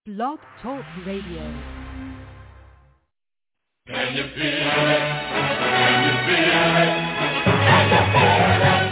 Blog Talk Radio. Can you feel it? Can you feel it? Can you feel it?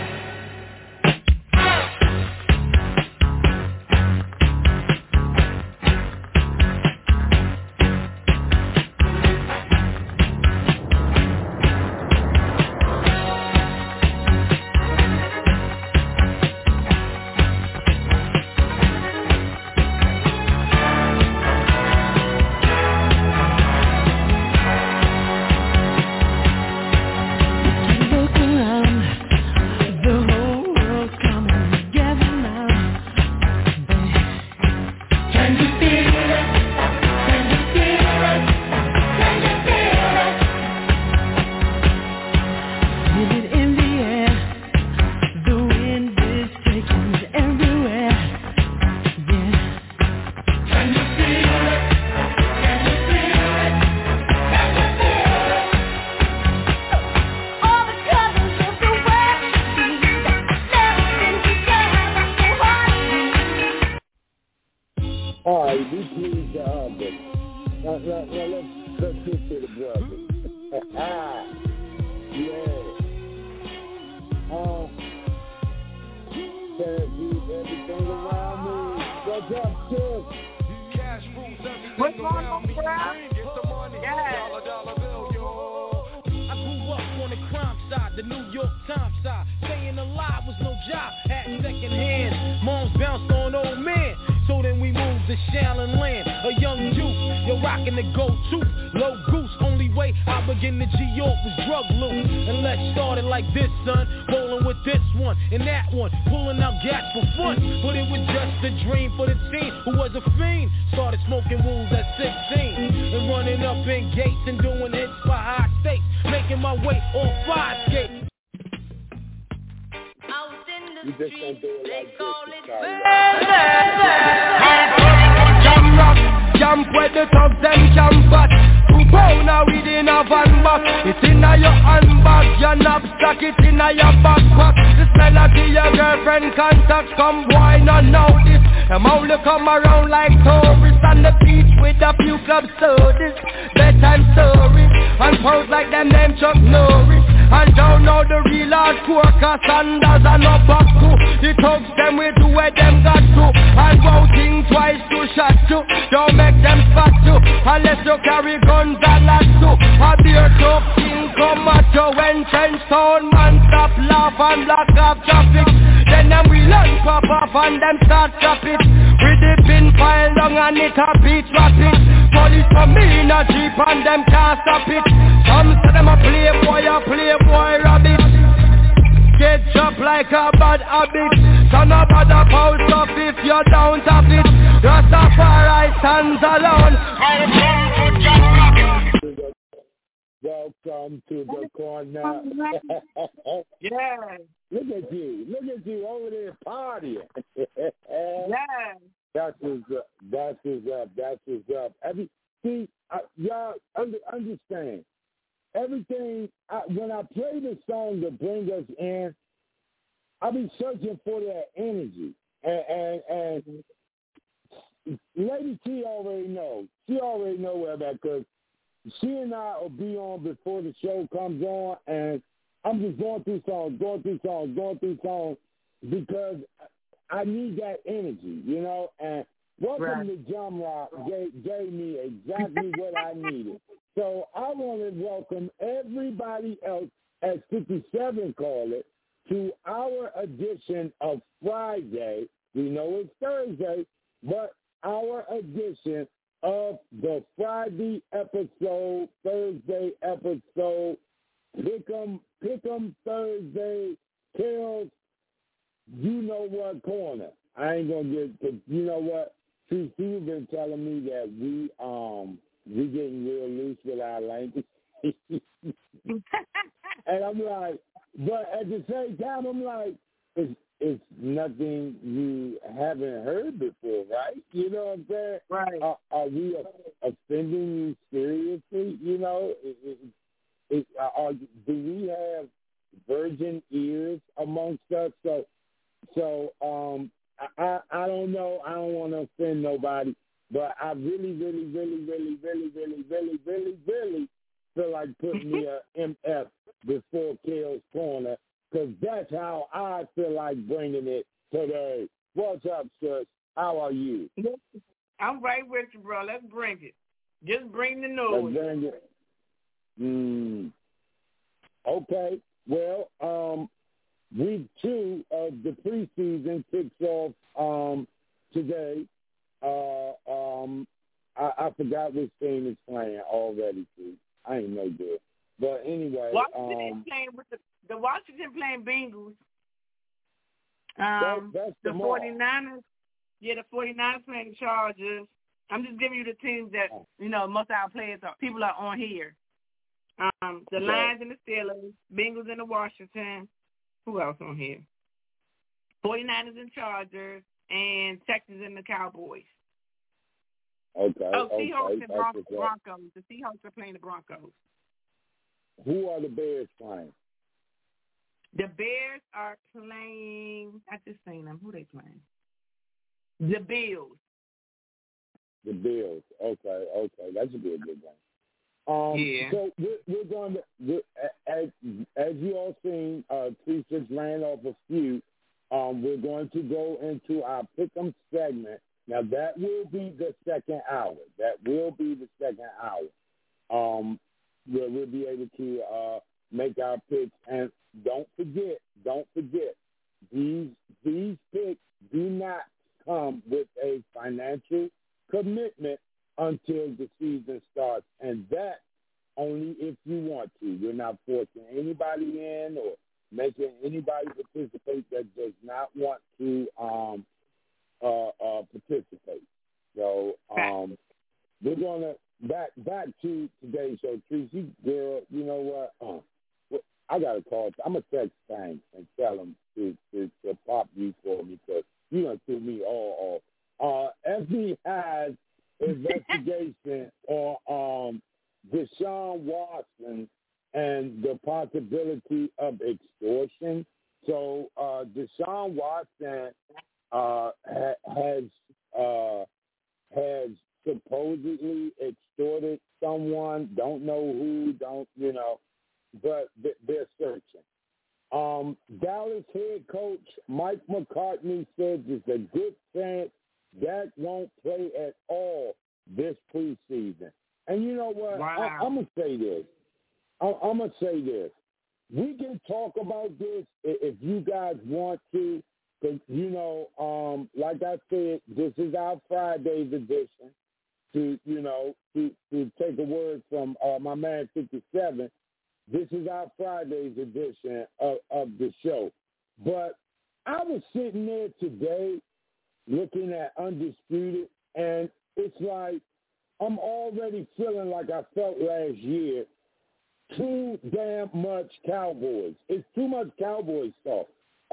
Welcome to the corner. Yeah. Look at you over there partying. Yeah. That's what's up. Y'all understand. Everything, when I play the song to bring us in, I be searching for that energy. And Lady T already knows. She already know where that, because she and I will be on before the show comes on, and I'm just going through songs, because I need that energy, you know. And Welcome to Jam Rock gave me exactly what I needed. So I want to welcome everybody else, as 57 call it, to our edition of Friday. We know it's Thursday, but our edition of the Friday episode, Thursday episode, Pick'em Thursday, Kills, you know what corner. I ain't gonna get, cause you know what, Steve been telling me that we getting real loose with our language. And I'm like, but at the same time, I'm like, it's nothing you haven't heard before, right? You know what I'm saying? Right. Are we offending you seriously? You know, do we have virgin ears amongst us? So I don't know. I don't want to offend nobody. but I really feel like putting me a MF before Kale's Corner, because that's how I feel like bringing it today. What's up, sis? How are you? I'm right with you, bro. Let's bring it. Just bring the noise. Let's bring it. Okay. Well, week 2 of the preseason kicks off today. I forgot which team is playing already, too. I ain't no good. But anyway, Washington playing with the Washington playing Bengals. That's the 49ers. Yeah, the 49ers playing the Chargers. I'm just giving you the teams that, most of our players people are on here. The Lions and the Steelers, Bengals and the Washington. Who else on here? 49ers and Chargers, and Texans and the Cowboys. Okay. Seahawks and Broncos. The Seahawks are playing the Broncos. Who are the Bears playing? The Bears are playing. I just seen them. Who they playing? The Bills. The Bills. Okay. That should be a good game. Yeah. So we're going to, as you all seen, Teresa ran off a few. We're going to go into our Pick'em segment. Now, that will be the second hour. Where we'll be able to make our picks. And don't forget, these picks do not come with a financial commitment until the season starts, and that only if you want to. We're not forcing anybody in or making anybody participate that does not want to participate. So we're gonna back to today's show. Tracy, girl, you know what? I gotta call. I'm gonna text Tank and tell him to pop you for me, because you done threw me all off. FBI has investigation on Deshaun Watson and the possibility of extortion. So Deshaun Watson has supposedly extorted someone. Don't know who. But they're searching. Dallas head coach Mike McCartney says it's a good chance Dak won't play at all this preseason. And you know what? Wow. I'm going to say this. I'm going to say this. We can talk about this if you guys want to, because, like I said, this is our Friday's edition. To take a word from my man 57, this is our Friday's edition of the show. But I was sitting there today looking at Undisputed, and it's like I'm already feeling like I felt last year. Too damn much Cowboys. It's too much Cowboy stuff.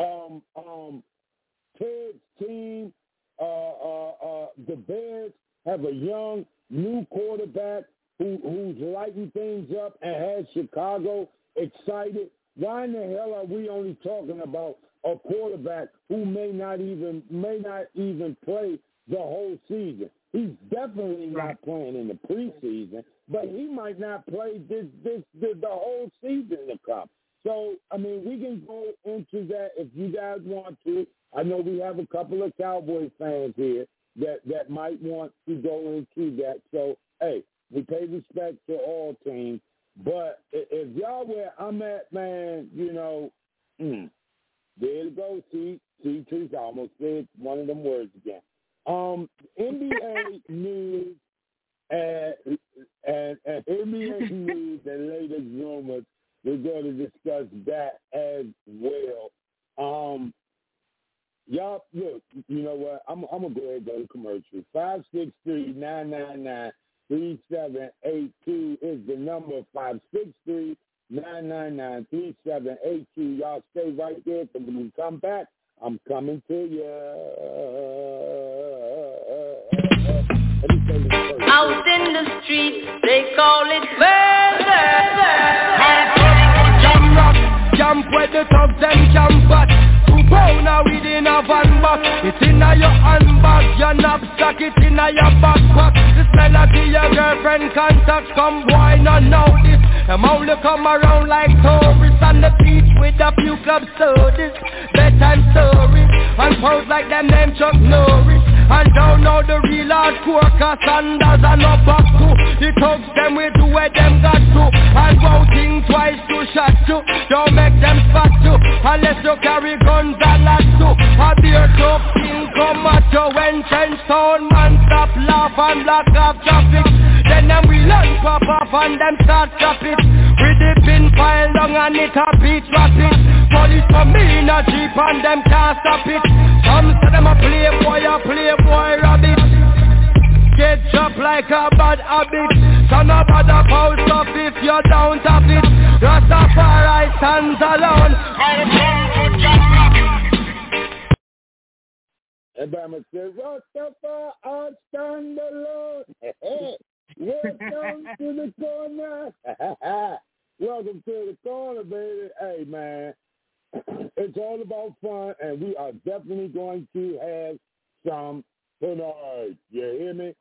Ted's team, the Bears have a young, new quarterback who's lighting things up and has Chicago excited. Why in the hell are we only talking about a quarterback who may not even play the whole season? He's definitely not playing in the preseason, but he might not play the whole season to come. So, I mean, we can go into that if you guys want to. I know we have a couple of Cowboys fans here that might want to go into that. So, hey, we pay respect to all teams. But if y'all where I'm at, man, there you go. See, Teresa almost said one of them words again. NBA news and NBA news and latest rumors. We're going to discuss that as well. Y'all, look, you know what? I'm going to go ahead and go to commercial. 563-999-3782 is the number. 563-999-3782. Y'all stay right there, because when we come back, I'm coming to you. Out in the street, they call it murder. Jam rock, jump where the thugs and jump back. Now within a a van back. It's inna your handbag, your knapsack, it inna your backpack. This melody your girlfriend contact. Come boy, not know this. Them only come around like tourists on the beach with a few club sodas, bedtime stories, and pose like them name Chuck Norris. And don't know the real hardcore, cause Sanders are not back to. The thugs them we do where them got to. And go think twice to shot you. Don't make them spot you, unless you carry guns and lots to. A beer club king come at you when Trench Town man stop laugh and block off traffic. Then them we learn pop off and them start stop it. With the pin file long and it a beat rapid. Police for me in a jeep and them can't stop it. Some say them a playboy rabbit. Get chopped like a bad habit. So no bother post up if you don't have it. Rastafari stands alone. Everybody says, Rastafari stand alone. Welcome to the corner. Welcome to the corner, baby. Hey, man. It's all about fun, and we are definitely going to have some tonight. You hear me?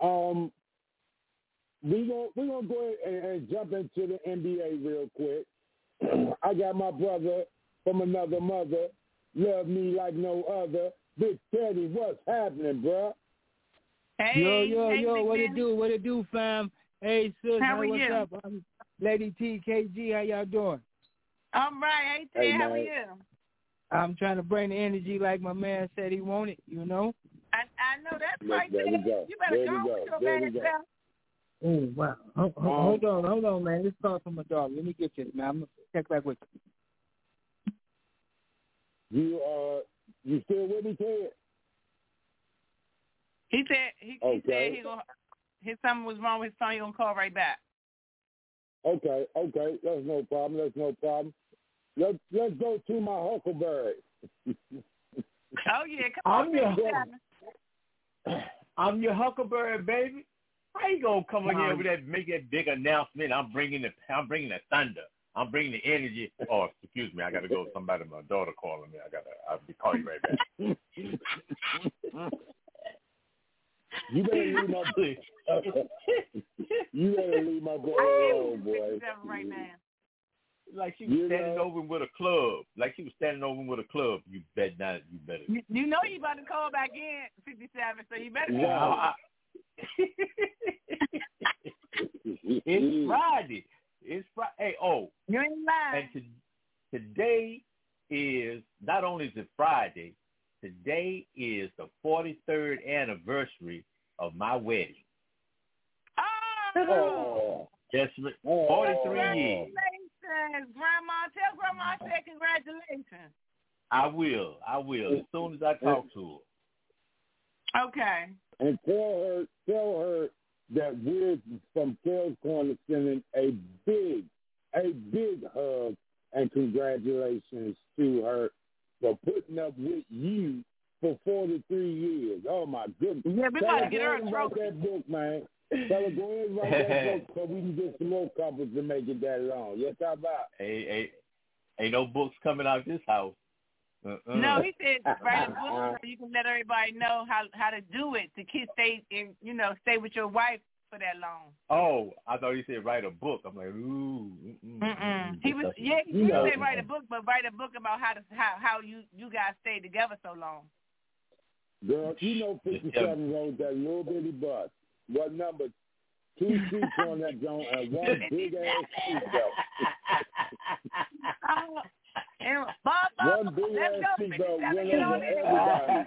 We're gonna go ahead and jump into the NBA real quick. I got my brother from another mother, love me like no other. Big Teddy, what's happening, bro? Hey, yo, what it do, fam? Hey, sis, how are what's you? up? I'm Lady TKG, how y'all doing? I'm right. Hey, how are you? I'm trying to bring the energy like my man said he wanted, you know? I know that's right there. There we go. You better go with your bad self. Oh, wow. Hold on, man. Let's talk to my dog. Let me get this, man. I'm going to check back with You still with me, Ted? He said his something was wrong with his phone. He gonna call right back. Okay. That's no problem. Let's go to my Huckleberry. Oh yeah, come on. I'm your Huckleberry, baby. How you gonna come in here with that, make that big announcement? I'm bringing the thunder. I'm bringing the energy. Oh, excuse me, I gotta go. Somebody, my daughter calling me. I'll call you right back. You better leave my boy. You better leave my boy alone, boy. Right now. Like she was standing over with a club. You bet not. You better. You know you about to call back in 57, so you better. Wow. It's Friday. Hey, you ain't lying. And today is not only is it Friday. Today is the 43rd anniversary of my wedding. Oh! Yes, 43 years. Congratulations, Grandma. Tell Grandma I said congratulations. I will. As soon as I talk to her. Okay. And tell her that we're from Kel's Corner sending a big hug and congratulations to her for putting up with you for 43 years. Oh, my goodness. Yeah, we got to get her a trophy. Write that book, man. Tell her, go ahead and write that book so we can get some more couples to make it that long. Yes, how about? Ain't no books coming out of this house. No, he said write a book so you can let everybody know how to do it to stay with your wife for that long. Oh, I thought he said write a book. I'm like, ooh. He did say write a book, but write a book about how you guys stayed together so long. Girl, 57 rode that little bitty bus. What number? 2 seats on that joint and one big ass seatbelt. One big ass seatbelt went over everybody.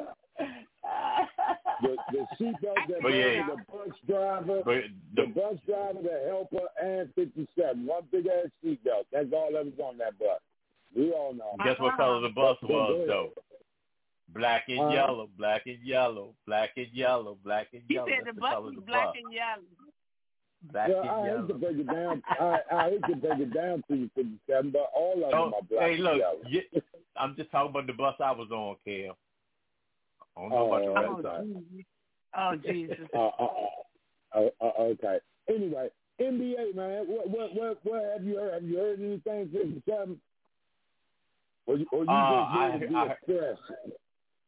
The seatbelt that the bus driver, the helper, and 57. One big ass seatbelt. That's all that was on that bus. We all know. Guess what color the bus was, though? Black and yellow, black and yellow, black and yellow, black and yellow. He said the bus was black and yellow. Black and I yellow. hate to break it down. I hate to break it down to you, 57, but all of them are black and yellow. I'm just talking about the bus I was on, Kel. I don't know about the rest of it. Oh, Jesus. Okay. Anyway, NBA, man, what have you heard? Have you heard anything, 57? Or you just need to be expressed?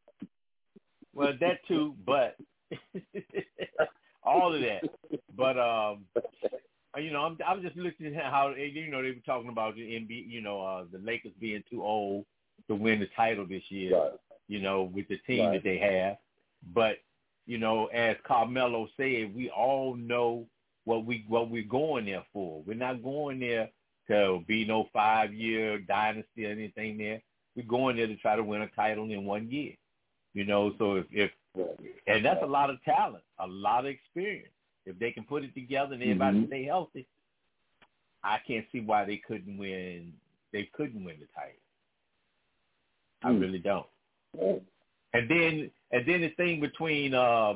Well, that too, but all of that. But I'm just looking at how they were talking about the NBA, the Lakers being too old to win the title this year. Right. With the team that they have. But as Carmelo said, we all know what we're going there for. We're not going there to be no 5-year dynasty or anything there. We're going there to try to win a title in 1 year. So if and that's a lot of talent, a lot of experience. If they can put it together and everybody stay healthy, I can't see why they couldn't win. They couldn't win the title. I really don't. And then the thing between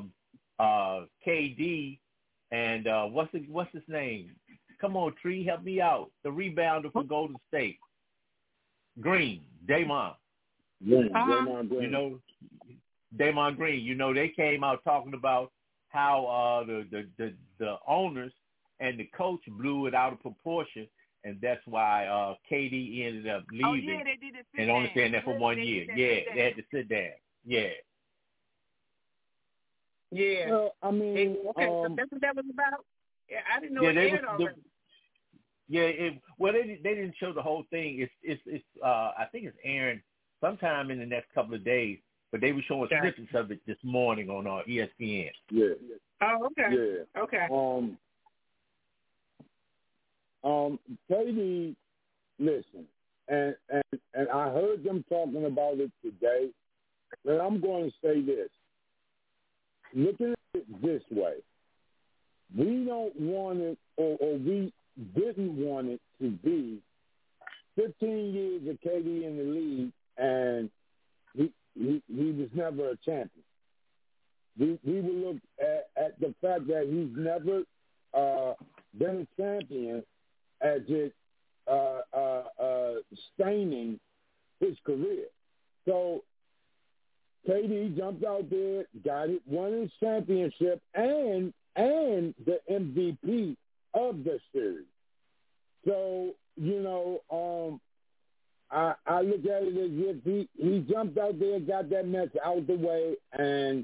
KD and what's his name? Come on, Tree, help me out. The rebounder for Golden State, Green, Draymond. Draymond Green. Draymond Green. They came out talking about how the owners and the coach blew it out of proportion, and that's why KD ended up leaving. Oh, yeah, they did it. And only staying there for 1 year. They had to sit down. Yeah. Yeah. Well, I mean, so that's what that was about. Yeah, I didn't know it aired already. They didn't show the whole thing. It's I think it's airing sometime in the next couple of days. But they were showing snippets of it this morning on ESPN. Yeah. Oh, okay. Yeah. Okay. KD, listen, and I heard them talking about it today, but I'm going to say this. Looking at it this way, we don't want it, or we didn't want it to be 15 years of KD in the league, and he was never a champion. We would look at the fact that he's never been a champion as it staining his career. So KD jumped out there, got it, won his championship, and the MVP of the series. So, I look at it as if he jumped out there, got that mess out the way, and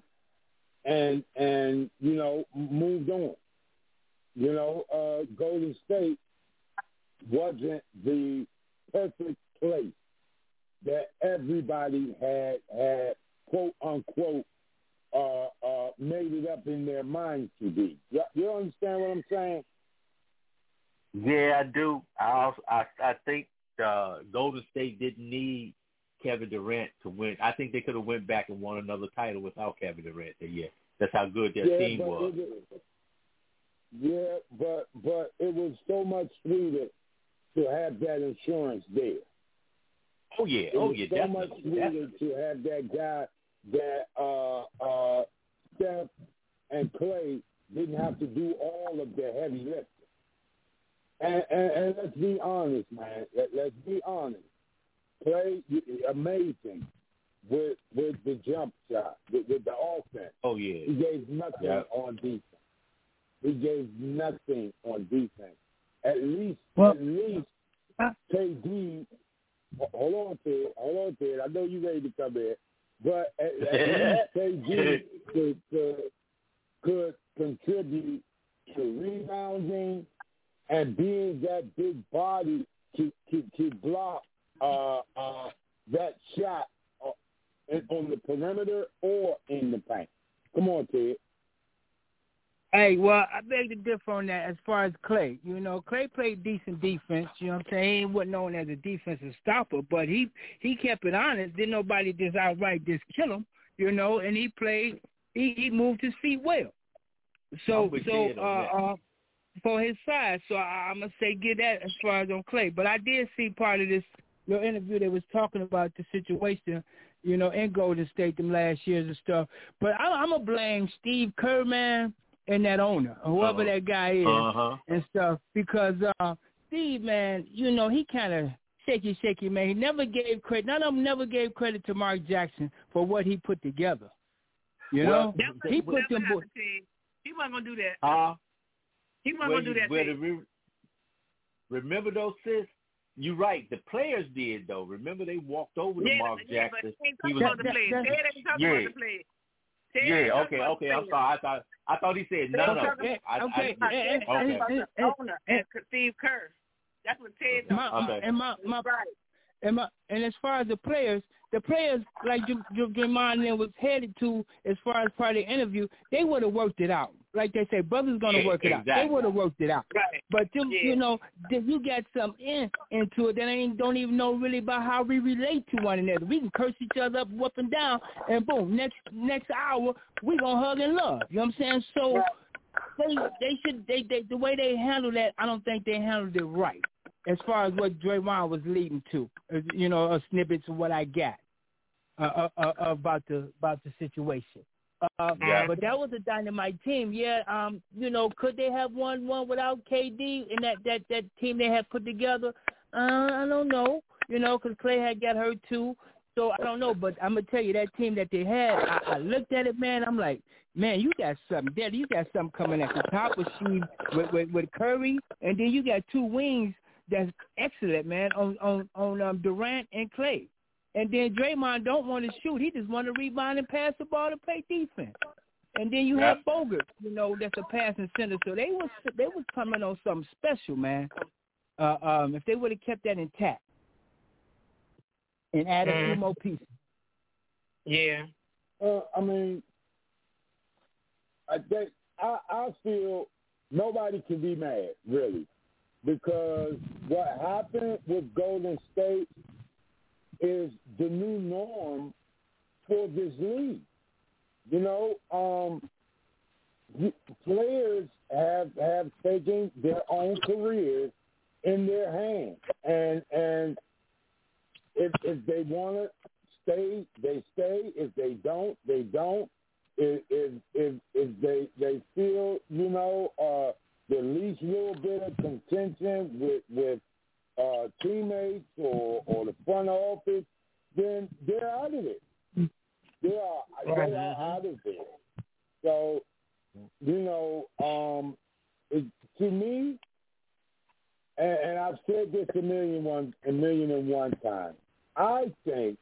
moved on. Golden State wasn't the perfect place that everybody had quote unquote made it up in their minds to be. You understand what I'm saying? Yeah, I do. I think Golden State didn't need Kevin Durant to win. I think they could have went back and won another title without Kevin Durant. Yeah, that's how good their team was. But it was so much sweeter to have that insurance there. Oh yeah, so definitely. Much sweeter to have that guy that Steph and Clay didn't have to do all of the heavy lifting. And let's be honest, man. Let's be honest. Clay, amazing with the jump shot, with the offense. Oh yeah. He gave nothing on defense. He gave nothing on defense. At least KD. Hold on to it. I know you're ready to come in, but at least KD could contribute to rebounding and being that big body to block that shot on the perimeter or in the paint. Come on, Ted. Hey, well, I beg to differ on that as far as Clay. Clay played decent defense. You know what I'm saying? He wasn't known as a defensive stopper, but he kept it honest. Didn't nobody just outright just kill him, and he played. He moved his feet well. So for his size, so I'm going to say get that as far as on Clay. But I did see part of this little interview that was talking about the situation, in Golden State them last years and stuff. But I'm going to blame Steve Kerr, man, and that owner, whoever that guy is and stuff. Because Steve, man, he kind of shaky, man. He never gave credit. None of them never gave credit to Mark Jackson for what he put together. He put them boys. He wasn't going to do that. He wasn't going to do that. Remember those, sis? You're right. The players did, though. Remember they walked over to Mark Jackson. He was on the players. They didn't talk about the players. Yeah, okay. I'm sorry. I thought he said none of it. And Steve Kerr. That's what Ted. And as far as the players like Draymond was headed to, as far as part of the interview, they would have worked it out. Like they say, brothers gonna work it out. They would have worked it out. Right. But you know, you got some into it that don't even know really about how we relate to one another. We can curse each other up and down, and boom, next hour we gonna hug and love. You know what I'm saying? So they the way they handle that, I don't think they handled it right. As far as what Draymond was leading to, you know, snippets of what I got about the situation. But that was a dynamite team. Yeah, you know, could they have won one without KD and that team they had put together? I don't know, you know, because Clay had got hurt too. So I don't know, but I'm going to tell you, that team that they had, I looked at it, man, I'm like, man, you got something there. You got something coming at the top with Curry, and then you got two wings that's excellent, man, on Durant and Clay. And then Draymond don't want to shoot. He just want to rebound and pass the ball to play defense. And then you have Bogut, you know, that's a passing center. So they was coming on something special, man. If they would have kept that intact and added a few more pieces. Yeah. I mean, I feel nobody can be mad, really. Because what happened with Golden State is the new norm for this league. You know, players have taken their own careers in their hands, and if they want to stay, they stay. If they don't, they don't. If they feel, you know, the least little bit of contention with teammates or the front office, then they're out of it. They are out of it. So, you know, to me, and I've said this a million and one times, I think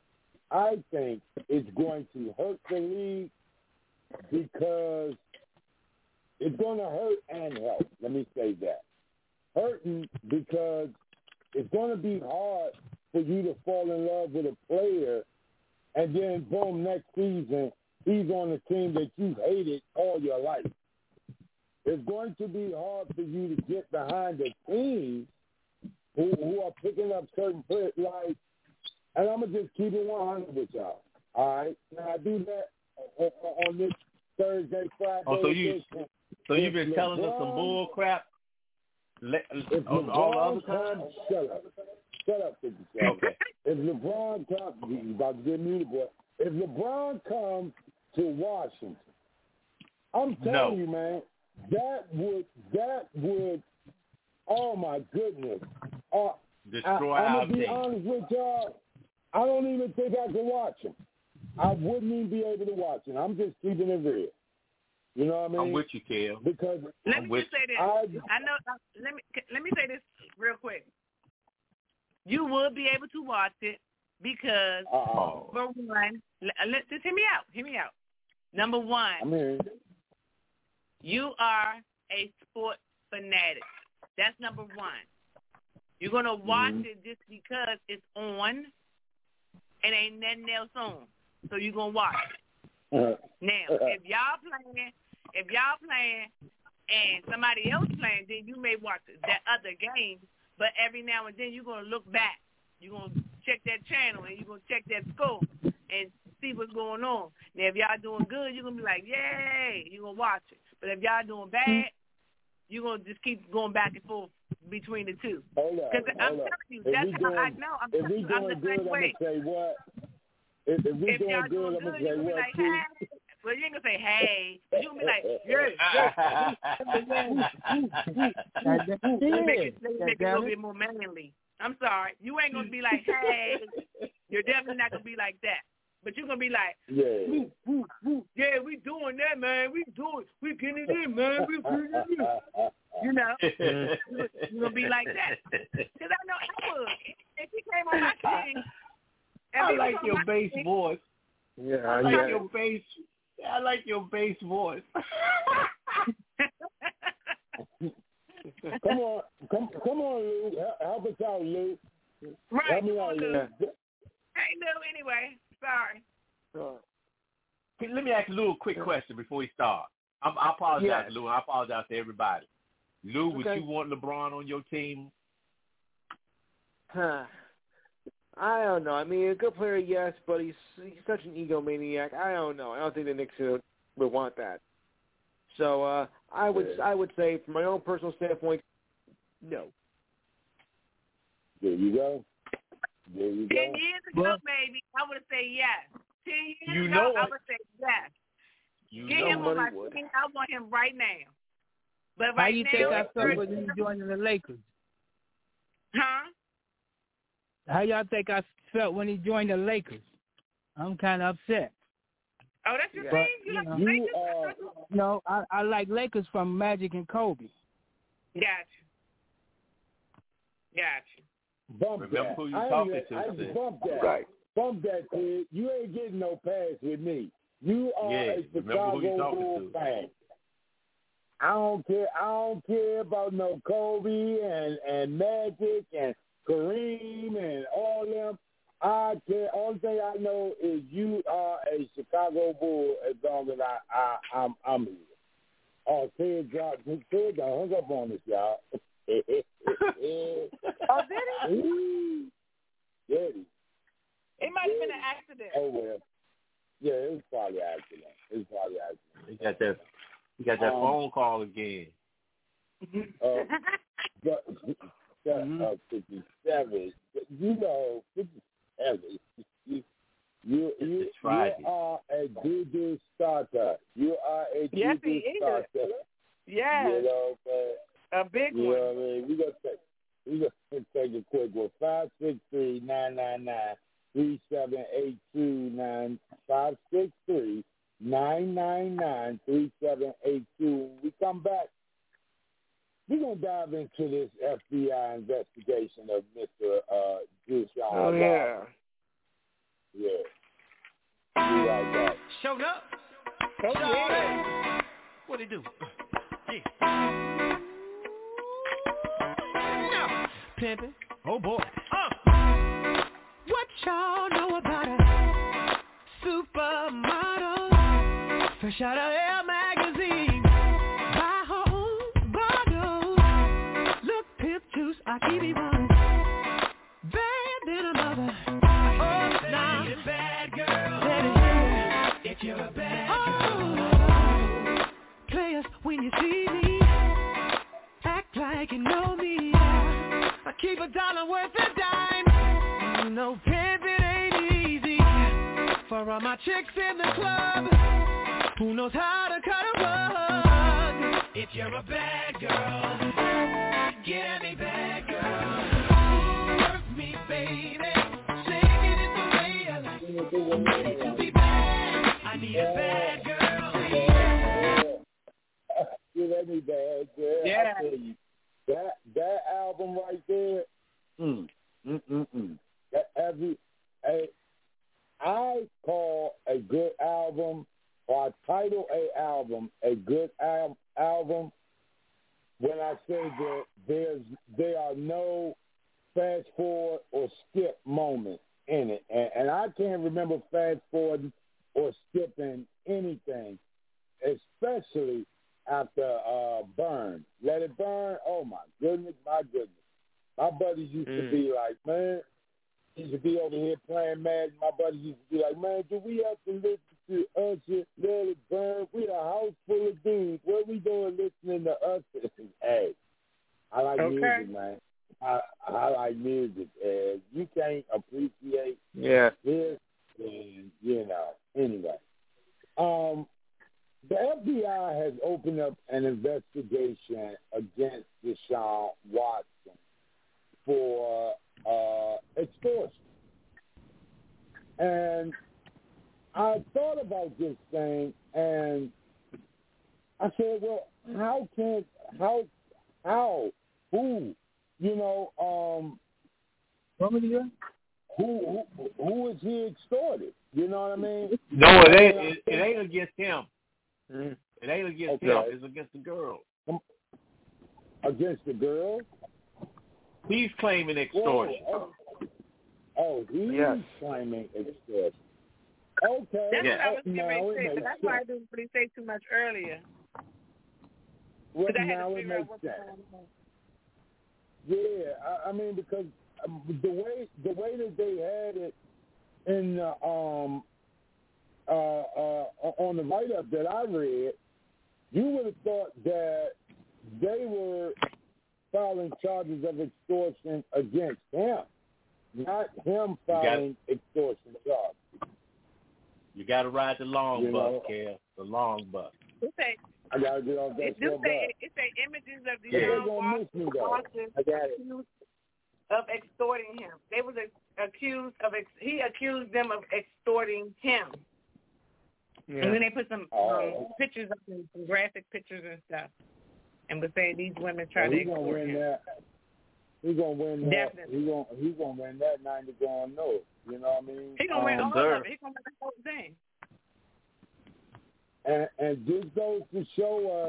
it's going to hurt the league because it's going to hurt and help. Let me say that. Hurting because it's going to be hard for you to fall in love with a player and then, boom, next season, he's on a team that you've hated all your life. It's going to be hard for you to get behind a team who are picking up certain players. Like, and I'm going to just keep it 100 with y'all. All right? Can I do that on this Thursday, Friday? So you've been telling us some bull crap on all the other times? Shut up, 50 Cent. Okay. If LeBron comes, he's about to get muted, boy. If LeBron comes to Washington, I'm telling you, man, that would, oh my goodness. Destroy I'm our going to be team. honest with y'all, I don't even think I could watch him. I wouldn't even be able to watch him. I'm just keeping it real. You know what I mean? I'm with you, Kel. Because let me just say this. I know. Let me say this real quick. You would be able to watch it because, for one, just hear me out. Hear me out. Number one, you are a sport fanatic. That's number one. You're going to watch it just because it's on and ain't nothing else on. So you're going to watch it. Now, if y'all playing and somebody else playing, then you may watch that other game. But every now and then you're going to look back. You're going to check that channel and you're going to check that score and see what's going on. Now, if y'all doing good, you're going to be like, yay, you're going to watch it. But if y'all doing bad, you're going to just keep going back and forth between the two. Because I'm telling you, that's how I know. I'm the same way. I'm going to say what? If we doing good, I'm going to say what, like, hey. Well, you ain't going to say, hey. You're going to be like, yeah. Make it a little bit more manly. I'm sorry. You ain't going to be like, hey. You're definitely not going to be like that. But you're going to be like, yeah, we doing that, man. We getting it in, man. We getting it in. You know? You're going to be like that. Because I know I would. If he came on my team. I like your bass voice. Yeah, I like your bass. I like your bass voice. Come on, Lou. Help us out, Lou. Right. Help me out, Lou. Hey, Lou. Anyway, sorry. Let me ask Lou a quick question before we start. I apologize, Lou. I apologize to everybody. Lou, would you want LeBron on your team? I don't know. I mean, a good player, yes, but he's such an egomaniac. I don't know. I don't think the Knicks would want that. So I would say, from my own personal standpoint, no. There you go. 10 years ago, maybe, I would say yes. 10 years ago, I would say yes. Get him on my team. I want him right now. But right how you think I felt when he joined the Lakers? Huh? How y'all think I felt when he joined the Lakers? I'm kind of upset. Oh, that's your team? You like Lakers? No, I like Lakers from Magic and Kobe. Gotcha. Bump Remember that. who you talking to. Bump that. Right. Bump that, kid. You ain't getting no pass with me. You are a remember who you Chicago talking Bulls to. fan. I don't care about no Kobe and Magic and Kareem and all them. I care. Only thing I know is you are a Chicago Bull as long as I'm here. Oh, Ted hung up on us, y'all. Oh, did he? Did he? It might have been an accident. Oh well. Yeah, it was probably an accident. He got that phone call again. 57. You know, 57. You are a doo-doo starter. You are a doo-doo starter. Yes. You know, a big one. You know what I mean? We gonna take a quick one. 563-999-3782. 563-999-3782. When we come back, we're going to dive into this FBI investigation of Mr. Juice. Oh, yeah. Yeah. Be right back. Showed up. Oh, yeah. What'd he do? Yeah. No. Pimpin'. Oh, boy. What y'all know about a supermodel? Fresh out of Elle magazine. Buy her own bottle. Look, Pimp Juice, I keep it running. Bad than a mother. Oh, now you're a bad girl. If you're a bad girl. Players, when you see me, act like you know me. I keep $1 worth a dime. You know, pimpin' ain't easy. For all my chicks in the club, who knows how to cut a rug? If you're a bad girl, get at me, bad girl. Work me, baby. Shake it in the way I like. I'm ready to be bad. I need a bad girl. Get at me, bad girl. Yeah. I tell you, that album right there. I call a good album, or I title a album a good album when I say that there are no fast forward or skip moments in it, and I can't remember fast forwarding or skipping anything, especially after Burn. Let It Burn. Oh my goodness. My buddies used to be like, man, used to be over here playing Madden. My buddies used to be like, man, do we have to listen to Usher, Let It Burn? We a house full of dudes. What we doing listening to Usher? Hey, I like music, man. I like music. And you can't appreciate this, and, you know, anyway. The FBI has opened up an investigation against Deshaun Watson for extortion. And I thought about this thing, and I said, well, who, you know, who is he extorted? You know what I mean? No, it ain't. It ain't against him. Mm. It ain't against him. It's against the girl. Against the girl? He's claiming extortion. He's claiming extortion. Okay. That's what I was getting ready to say, but that's why I didn't really say too much earlier. Well, now it makes sense. Yeah, I mean, because the way that they had it in on the write-up that I read, you would have thought that they were filing charges of extortion against him, not him filing extortion charges. You got to ride the long bus, Kel. The long bus. I got to get off that short bus. It say images of these bosses accused of extorting him. They was accused of he accused them of extorting him. Yeah. And then they put some pictures up, some graphic pictures and stuff, and was saying these women try to extort him. He's gonna win that. Definitely. He's gonna win that 90 going north. You know what I mean? He's gonna win all of it. He's gonna win the whole thing. And this goes to show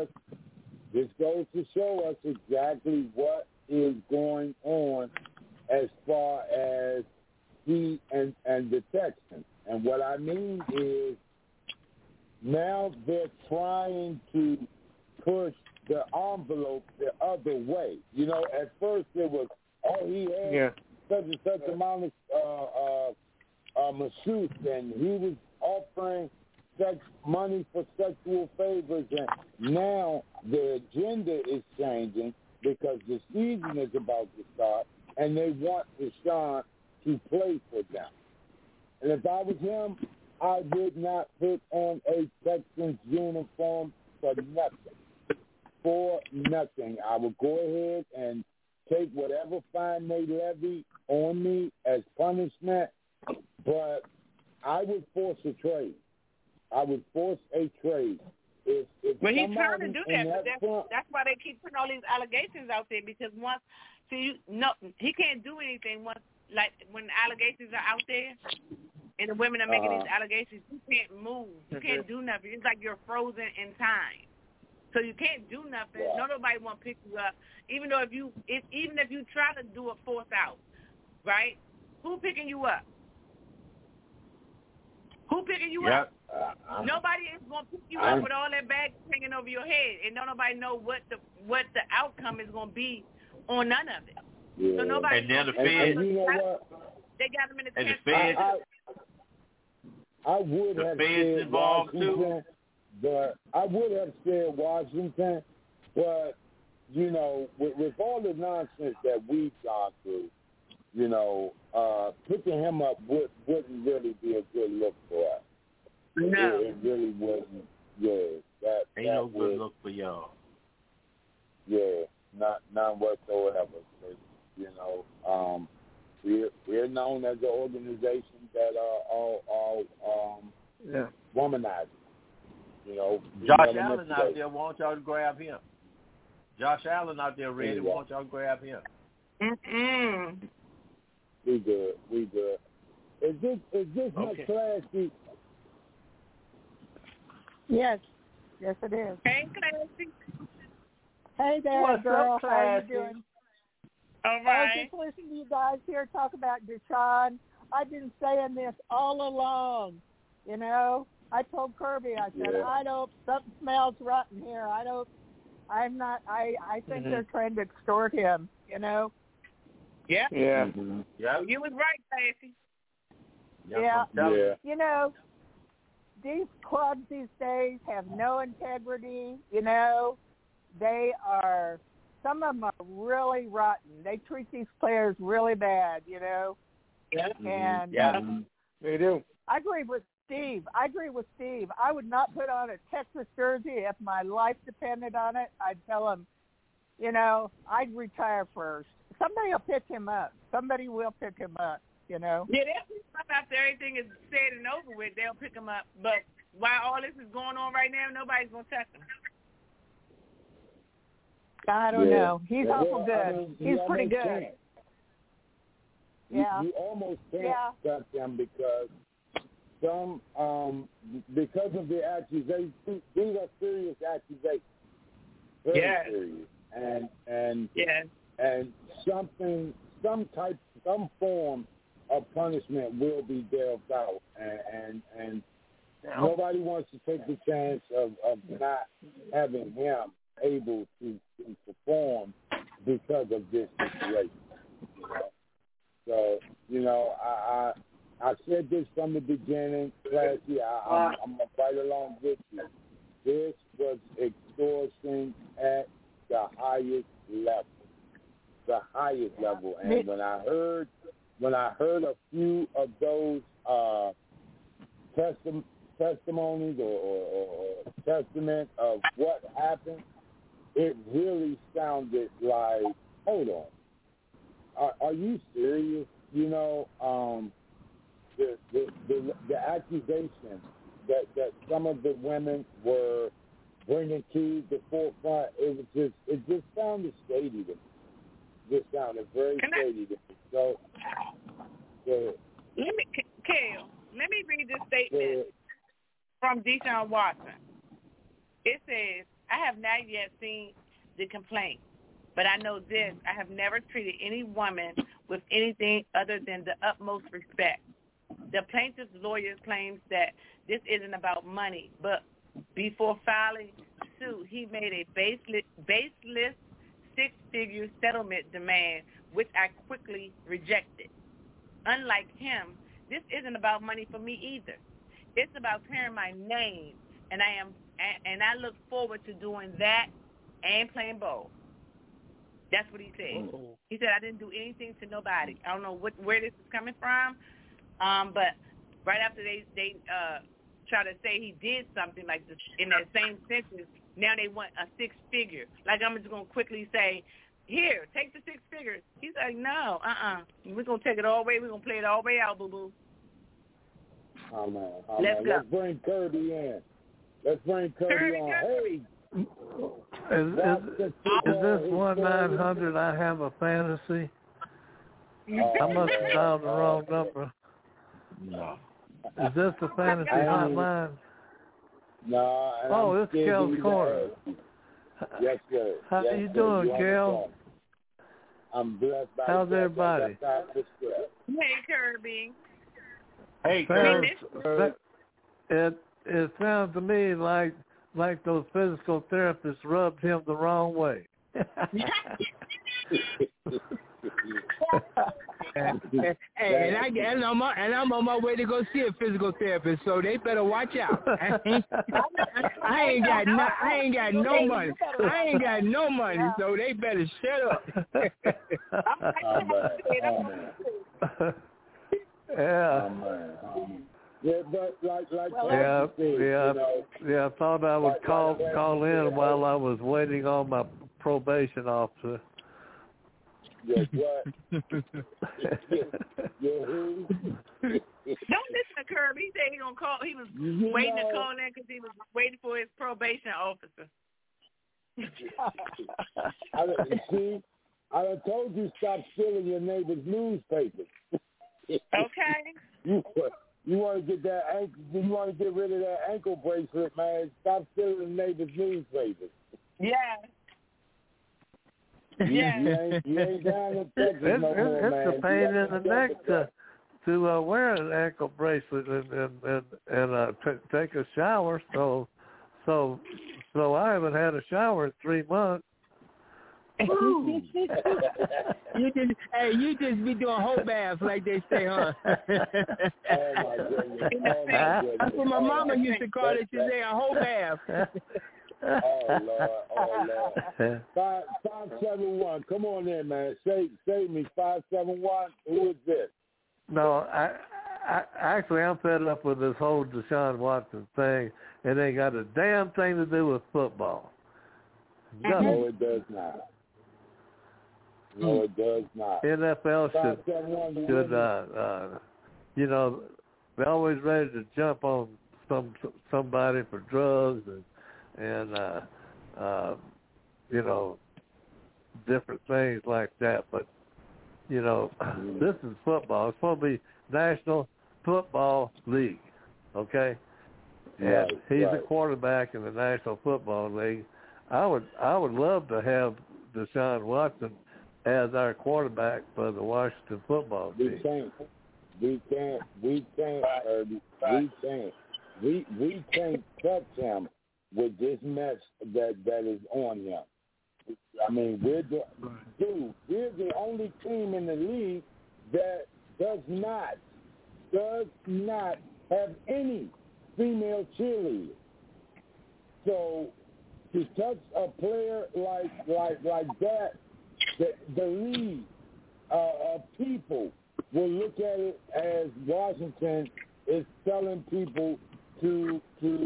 us exactly what is going on as far as he and the Texans. And what I mean is now they're trying to push the envelope the other way. You know, at first it was, he had such and such amount of masseuse, and he was offering sex money for sexual favors, and now the agenda is changing because the season is about to start, and they want Deshaun to play for them. And if I was him, I would not put on a Texans uniform for nothing. For nothing. I would go ahead and take whatever fine they levy on me as punishment, but I would force a trade. I would force a trade. If well, he's trying to do that, but that's why they keep putting all these allegations out there, because he can't do anything once, like when allegations are out there and the women are making these allegations, you can't move. You can't do nothing. It's like you're frozen in time. So you can't do nothing. Yeah. Nobody want to pick you up. Even if you try to do a force out, right? Who picking you up? Who picking you up? Nobody is going to pick you up with all that bag hanging over your head, and don't nobody know what the outcome is going to be on none of it. Yeah. So nobody. And then the Feds. You know what? They got them in the and the Feds. I would have said Washington, but you know, with all the nonsense that we've gone through, you know, picking him up wouldn't really be a good look for us. No. It really wouldn't. Yeah. Ain't no good look for y'all. Yeah, not whatsoever. You know, we're known as an organization that are all womanizing. You know, Josh Allen out there wants y'all to grab him. Josh Allen out there ready wants y'all to grab him. We good. Is this much classy? Yes it is. Hey, Classy. Hey there, what's girl. Up, How are you doing? All right. I was just listening to you guys here talk about Deshaun. I've been saying this all along. You know, I told Kirby, I said, something smells rotten here. I think they're trying to extort him, you know? Yeah. Yeah. Mm-hmm. Yeah. You was right, Classy. Yeah. You know, these clubs these days have no integrity, you know. Some of them are really rotten. They treat these players really bad, you know. Yeah. And they do. I agree with Steve. I would not put on a Texas jersey if my life depended on it. I'd tell him, you know, I'd retire first. Somebody will pick him up. Somebody will pick him up, you know. Yeah, they'll pick him up after everything is said and over with. They'll pick him up. But while all this is going on right now, nobody's going to touch him. I don't know. He's awful good. I mean, he's pretty good. Can't. Yeah. You almost can't touch him because some because of the accusations. These are serious accusations. Very serious. And some form of punishment will be dealt out, and nobody wants to take the chance of not having him able to perform because of this situation. So, I said this from the beginning, Classy. I'm right along with you. This was extortion at the highest level. And when I heard a few of those testimonies or testament of what happened, it really sounded like, hold on, are you serious? The accusation that some of the women were bringing to the forefront, it just sounded shady to me. It just sounded very shady to me. So, go ahead. Let me read this statement from Deshaun Watson. It says, I have not yet seen the complaint, but I know this: I have never treated any woman with anything other than the utmost respect. The plaintiff's lawyer claims that this isn't about money, but before filing suit, he made a baseless six-figure settlement demand, which I quickly rejected. Unlike him, this isn't about money for me either. It's about clearing my name, and I look forward to doing that and playing ball. That's what he said. He said, I didn't do anything to nobody. I don't know where this is coming from, but right after they try to say he did something like this in that same sentence, now they want a six-figure. Like, I'm just going to quickly say, here, take the 6 figures. He's like, no, we're going to take it all the way. We're going to play it all the way out, boo-boo. Let's go. Let's bring Kirby in. On. Hey. Is this 1-900 I have a fantasy? I must have dialed the wrong number. No. Is this the fantasy hotline? No. Oh, it's Kel's Corner. Yes, sir. How you doing, Kel? I'm blessed by How's everybody? Hey, Kirby. Hey, It sounds to me like those physical therapists rubbed him the wrong way. And I'm on my way to go see a physical therapist, so they better watch out. I ain't got no money. So they better shut up. Yeah, but like I thought I would call in while I was waiting on my probation officer. Yes, what? Don't listen to Kirby. He said he gonna call. He was waiting to call in because he was waiting for his probation officer. I done told you stop stealing your neighbor's newspapers. Okay. You want to get that ankle? You want to get rid of that ankle bracelet, man? Stop stealing the neighbor's newspapers. Yeah. You ain't down in Texas no more, man. It's a pain in the neck to wear an ankle bracelet and take a shower. So I haven't had a shower in 3 months. You just be doing whole baths like they say, huh? Oh my goodness. That's what my mama used to call it today, a whole bath. Oh Lord. 571. Come on in, man. Save me. 571. Who is this? No, I actually I'm fed up with this whole Deshaun Watson thing. It ain't got a damn thing to do with football. No, it does not. No, it does not. NFL should they're always ready to jump on somebody for drugs and different things like that. But this is football. It's supposed to be National Football League. okay? And he's a quarterback in the National Football League. I would love to have Deshaun Watson as our quarterback for the Washington football team. We can't, Herbie. We can't touch him with this mess that is on him. I mean, we're the only team in the league that does not have any female cheerleaders. So to touch a player like that, the league people will look at it as Washington is telling people to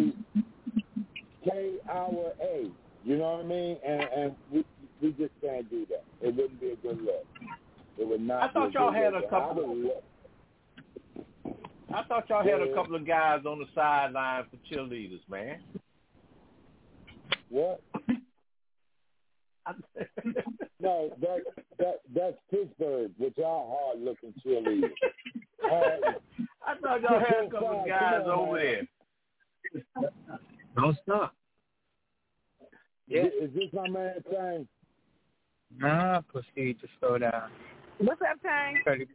KRA. You know what I mean? And we just can't do that. It wouldn't be a good look. It would not. I thought y'all had a couple of guys on the sideline for cheerleaders, man. What? No, that's Pittsburgh, which are hard-looking cheerleaders. I thought y'all had a couple of guys over there. Don't stop. Yeah. Is this my man Tang? Nah, proceed to slow down. What's up, Tang?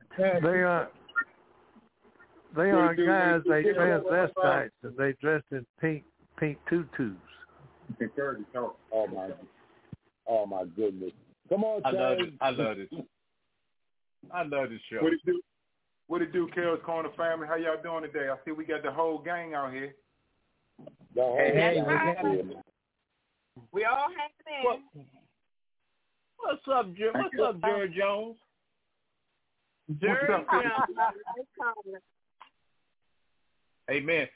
They are guys, they transvestites, and they dressed in pink tutus. Oh my goodness! Come on, Tang. I love this show. What it do, Kel's Corner family? How y'all doing today? I see we got the whole gang out here. The whole gang. We all hanging in. What's up, Jerry Jones? Jerry Jones. Hey man,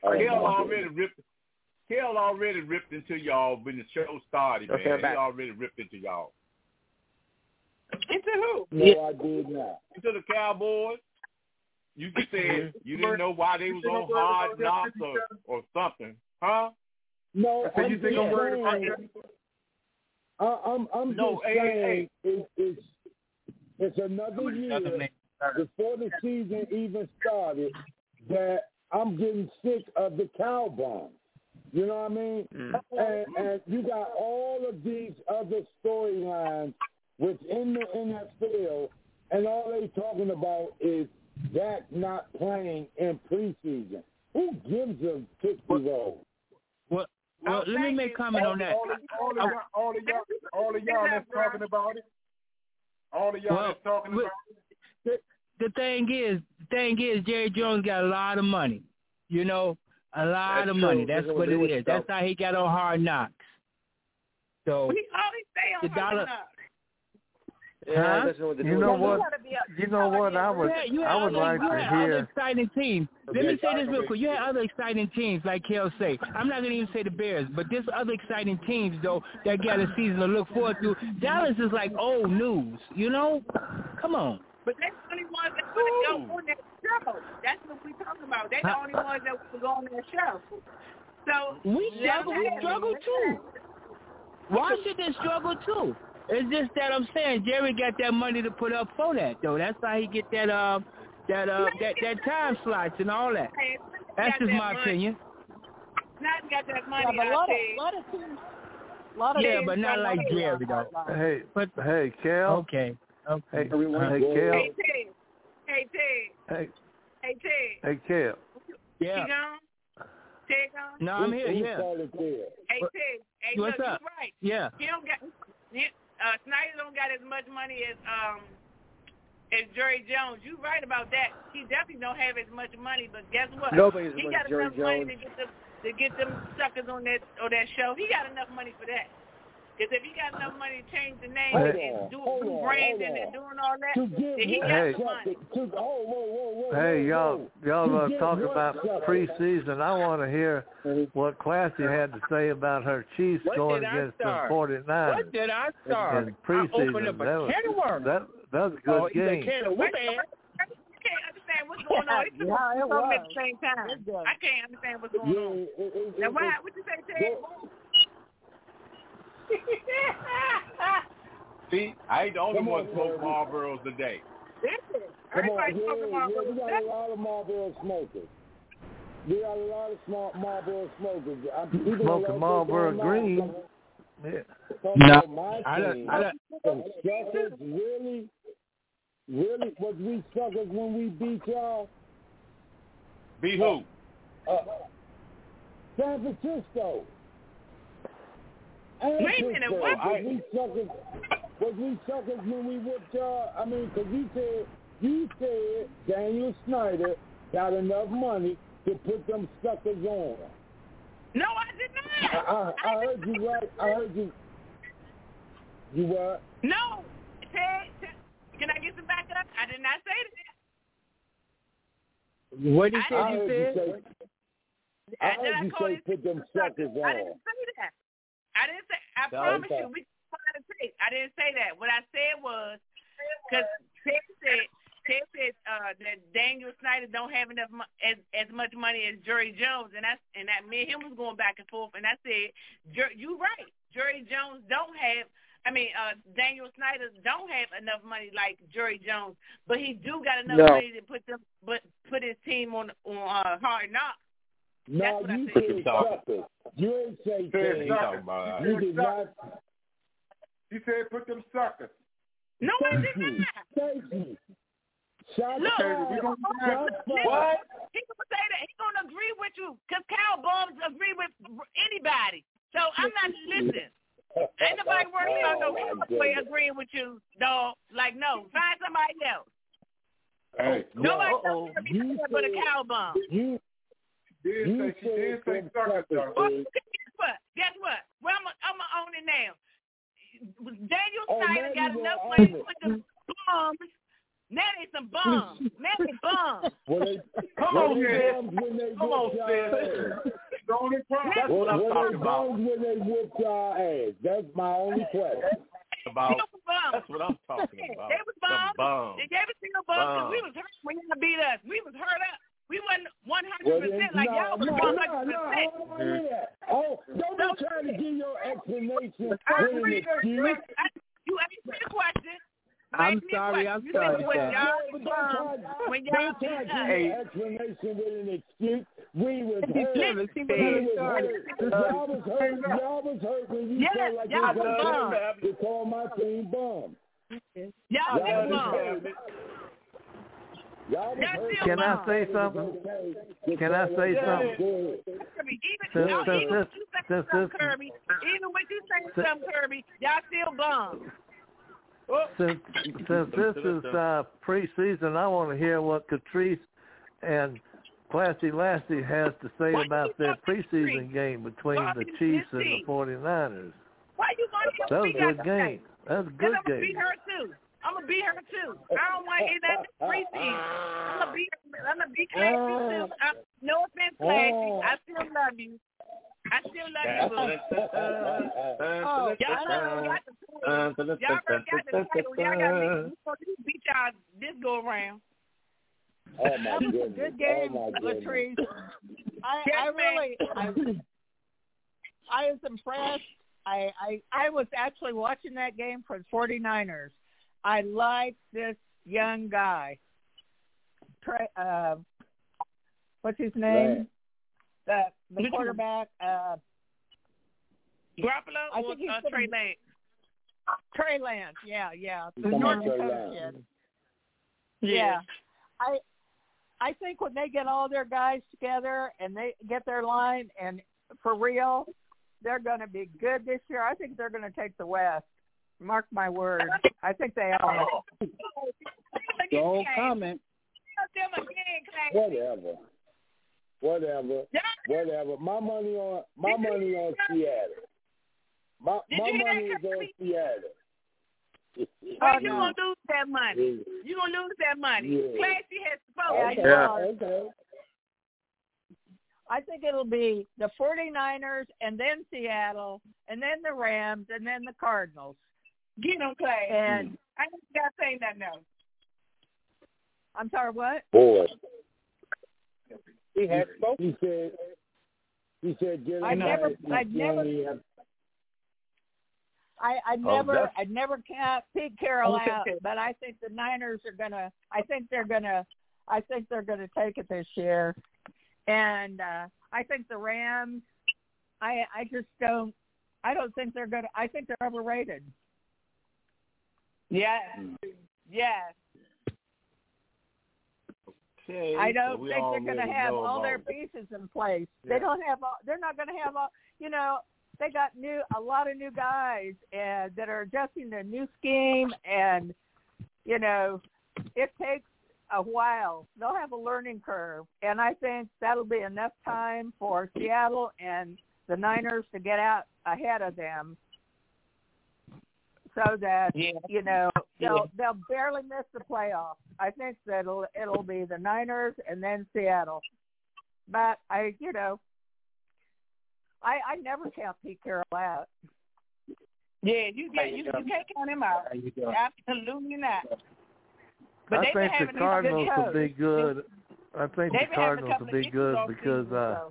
Kel already ripped into y'all when the show started, man. He already ripped into y'all. Into who? No, I did not. Into the Cowboys. You said you didn't know why they was on Hard Knocks or something, huh? No, so you think I'm worried about that? I'm just saying it's another year before the season even started that I'm getting sick of the cow bombs. You know what I mean? And you got all of these other storylines within the NFL, and all they talking about is Dak not playing in preseason. Who gives a tootsie roll? Well, let me make comment on that. All of y'all that's talking about it. All of y'all that's talking about it. The thing is, Jerry Jones got a lot of money. You know, a lot of money. That's what it is. That's how he got on Hard Knocks. So he always stay on Hard Knocks. Yeah, you know what? I would like to hear. Other exciting teams. Let me say this real quick. You had other exciting teams, like Kel say. I'm not going to even say the Bears, but there's other exciting teams though that got a season to look forward to. Dallas is like old news, you know. Come on. But they're the only ones that want to go on that show. That's what we're talking about. They're the only ones that will go on that show. So we struggle too. Washington struggle too. It's just that I'm saying Jerry got that money to put up for that though. That's how he get that time slots and all that. That's just my opinion. Not got that money. Yeah, but not like Jerry though. Hey, Kel. Okay. Hey, Kel. Hey, Ted. Hey, Kel. Yeah. Ted gone? No, I'm here. Yeah. Hey, Ted. Hey, what's look, up? You're right. Yeah. He don't got. Snyder don't got as much money as Jerry Jones. You right about that. He definitely don't have as much money, but guess what? Nobody's he like got Jerry enough Jones. money to get them suckers on that show. He got enough money for that. Because if he got enough money to change the name and do branding and doing all that, then he got the money. Hey, y'all are talking about preseason. I want to hear what Classy had to say about her Chiefs going against the 49ers. What did I start? In preseason. That was a good game. I can't understand what's going on. It's something at the same time. I can't understand what's going on. Now, why? What you say, Ted? See, I ain't the only one smoking Marlboros today. Come on, we got a lot of Marlboro smokers. We got a lot of smart Marlboro smokers. Smoking Marlboro Green. Yeah. No, I don't. Some suckers, really? Was we suckers when we beat y'all? Beat who? San Francisco. Wait a minute, what? Was we suckers when we whooped y'all? I mean, because you said Daniel Snyder got enough money to put them suckers on. No, I did not. I heard you right. I heard you. You what? No. Can I get some backup? I did not say that. What did you say? I heard you say put them suckers on. I didn't say that. I promise you, we can find a tape. I didn't say that. What I said was, because Ted said that Daniel Snyder don't have enough as much money as Jerry Jones, and that me and him was going back and forth, and I said, you right. Jerry Jones Daniel Snyder don't have enough money like Jerry Jones, but he do got enough money to put his team on Hard Knocks. No, you said suckers. You ain't say that. You did not. He said put them suckers. No, I did not. Thank you. What? He gonna say that. He gonna agree with you because cow bums agree with anybody. So I'm not listening. Ain't nobody working on no way agreeing with you, dog. Like, no, find somebody else. Hey, nobody else but a cow bum. She did say suckers. Guess what? Well, I'm gonna own it now. Daniel Snyder got enough money to put the bums. Now they some bums. Now they bums. Come on, Sid. That's what I'm talking about. When they whoop y'all ass. That's my only question. That's what I'm talking about. They was bums. They gave us the bums because we was hurt when y'all beat us. We was hurt up. We wasn't 100% like y'all was 100%. Oh, don't be trying to give your explanation with an excuse. You asked me a question. I'm sorry, when y'all beat us. Explanation with an excuse. We was hurt. Y'all was hurt when you felt like you was to call my team bum. Y'all was bums. Can I say something? Can I say something? Even when you say something, Kirby, y'all still bums. Since this is preseason, I want to hear what Catrice and Classy Lassie has to say about their preseason game between the Chiefs and the 49ers. Why you that was a good game. That was a good game. I'm going to beat her, too. I don't want to hear that preseason. I'm going to beat Classy, too. No offense, Classy. I still love you. Y'all got the title. Y'all got to beat y'all this go around. Oh, my goodness. Good game, Latrice. I was impressed. I was actually watching that game for the 49ers. I like this young guy. What's his name? The quarterback. Garoppolo or Trey Lance? Trey Lance, yeah. The North Dakota kid. Yeah. I think when they get all their guys together and they get their line, and for real, they're going to be good this year. I think they're going to take the West. Mark my words. I think they are. Don't comment. Whatever. My money on Seattle. My money is on Seattle. You're going to lose that money. You're going to lose that money. Yeah. Classy has spoken. Okay. I think it'll be the 49ers and then Seattle and then the Rams and then the Cardinals. Get them, Clay. And I just got to say that now. I'm sorry, what? Boy. He said, get I never count Pete Carroll out, but I think the Niners are gonna. I think they're gonna take it this year. And I think the Rams, I don't think they're good. I think they're overrated. Yes. Yes. Okay. I don't think they're going to have all their pieces in place. Yeah. They're not going to have all, they got a lot of new guys that are adjusting their new scheme, and, it takes a while. They'll have a learning curve, and I think that'll be enough time for Seattle and the Niners to get out ahead of them, so that they'll barely miss the playoffs. I think that it'll be the Niners and then Seattle. But I never count Pete Carroll out. Yeah, you can't count him out. Absolutely not. But I think the Cardinals will be good. I think the Cardinals will be good because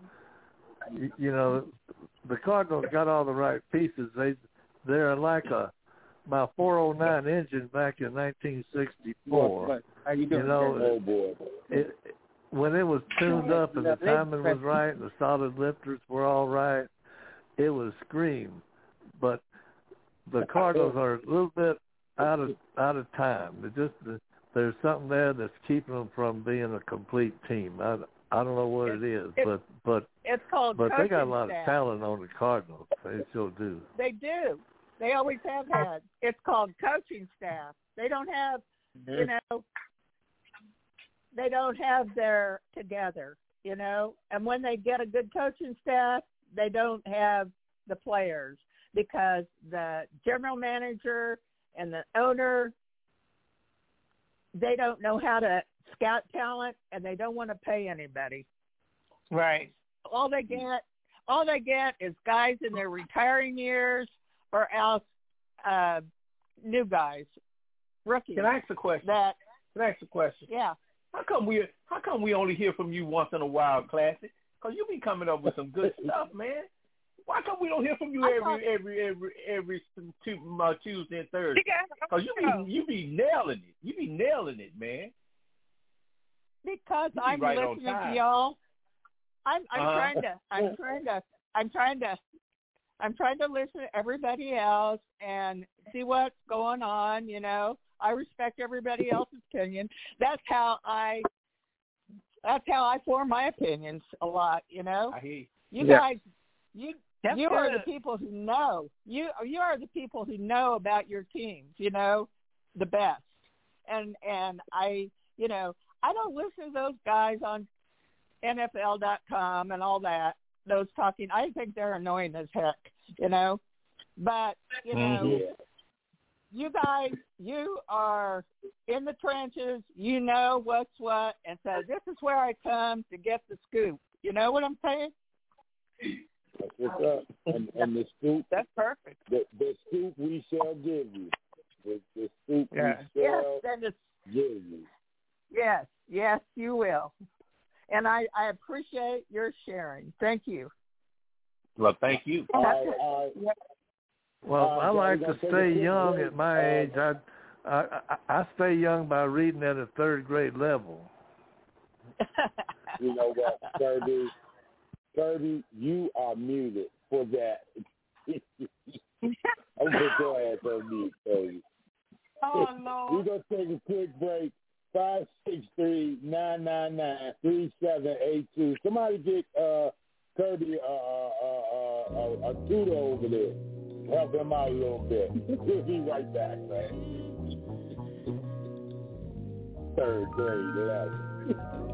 the Cardinals got all the right pieces. They're like my 409 engine back in 1964. How you doing? Oh boy! When it was tuned up and the timing was right and the solid lifters were all right, it was scream. But the Cardinals are a little bit out of time. There's something there that's keeping them from being a complete team. I don't know what it is, but it's called. But they got a lot of talent on the Cardinals. They still do. They do. They always have had. It's called coaching staff. They don't have, they don't have their together, And when they get a good coaching staff, they don't have the players because the general manager and the owner, they don't know how to scout talent, and they don't want to pay anybody. Right. All they get is guys in their retiring years, or else new guys, rookies. Can I ask a question? Yeah. How come we only hear from you once in a while, Classic? Because you be coming up with some good stuff, man. Why come we don't hear from you every Tuesday and Thursday? Because you be nailing it. You be nailing it, man. Because I'm listening to y'all. I'm trying to listen to everybody else and see what's going on. I respect everybody else's opinion. That's how I form my opinions a lot. I hear you. You guys, you are the people who know. You are the people who know about your teams. The best. And I don't listen to those guys on NFL.com and all that. Those talking, I think they're annoying as heck, But, you guys, you are in the trenches. You know what's what. And so this is where I come to get the scoop. You know what I'm saying? That's what's up. And the scoop. That's perfect. The scoop we shall give you. The scoop we shall give you. Yes, you will. And I appreciate your sharing. Thank you. Well, thank you. Well, I like to stay young at my age. I stay young by reading at a third grade level. You know what, Kirby, you are muted for that. I'm going to put your ass on mute, Kirby. Oh, Lord. We're going to take a quick break. 563-999-3782. Somebody get Kirby a tutor over there. Help him out a little bit. We'll be right back, man. Third grade level.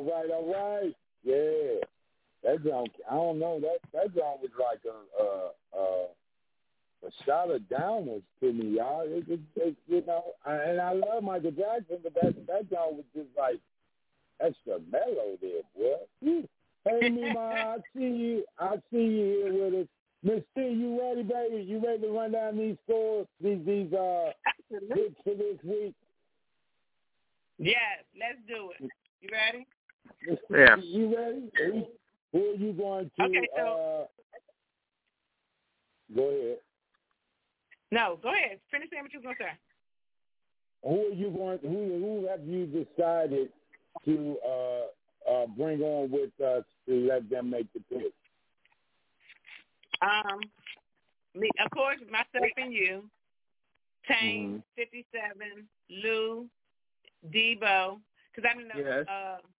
All right. Yeah. That song, I don't know. That song was like a shot of downwards to me, y'all. It you know, and I love Michael Jackson, but that song was just like extra mellow there, boy. Hey, Mima, I see you here with us. Miss T, you ready, baby? You ready to run down these scores, these hits for this week? Yes, let's do it. You ready? Yeah. You ready? Who are you going to? Okay, so go ahead. No, go ahead. Finish saying what you were going to say. Who are you going? Who have you decided to bring on with us to let them make the pick? Me, of course, myself and you, Tane, 57, Lou, Debo, because I don't know. Yes.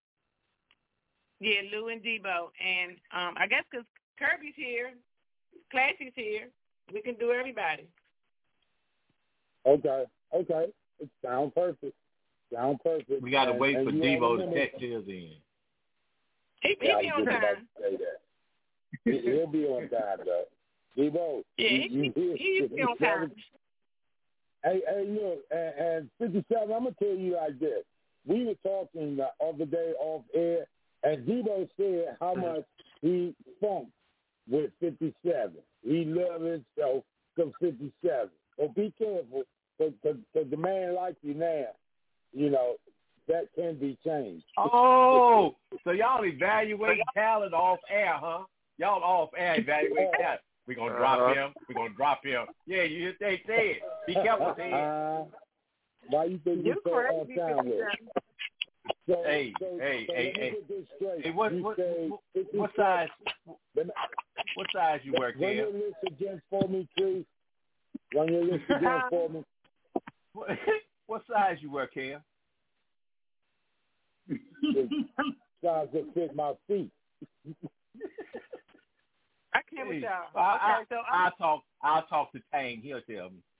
Yeah, Lou and Debo, and I guess because Kirby's here, Classy's here, we can do everybody. Okay. It sounds perfect. We got to wait for Debo to text his in. He'll be on time. He'll be on time, though. Debo. Yeah, he'll be on time. Hey, look, and 57, I'm going to tell you like this. We were talking the other day off air, and Debo said how much he funked with 57. He loved himself to 57. So be careful, because the man like you now, you know, that can be changed. Oh, so y'all evaluate talent off air, huh? Y'all off air evaluate talent. We're going to drop him. Yeah, they said. Be careful, Ted. Why you think you're so on time with it? Hey, what size you work Run here? your list again for me, please. Run your list again for me. What size you work here? Size that fit my feet. I can't with y'all. I'll talk to Tane. He'll tell me.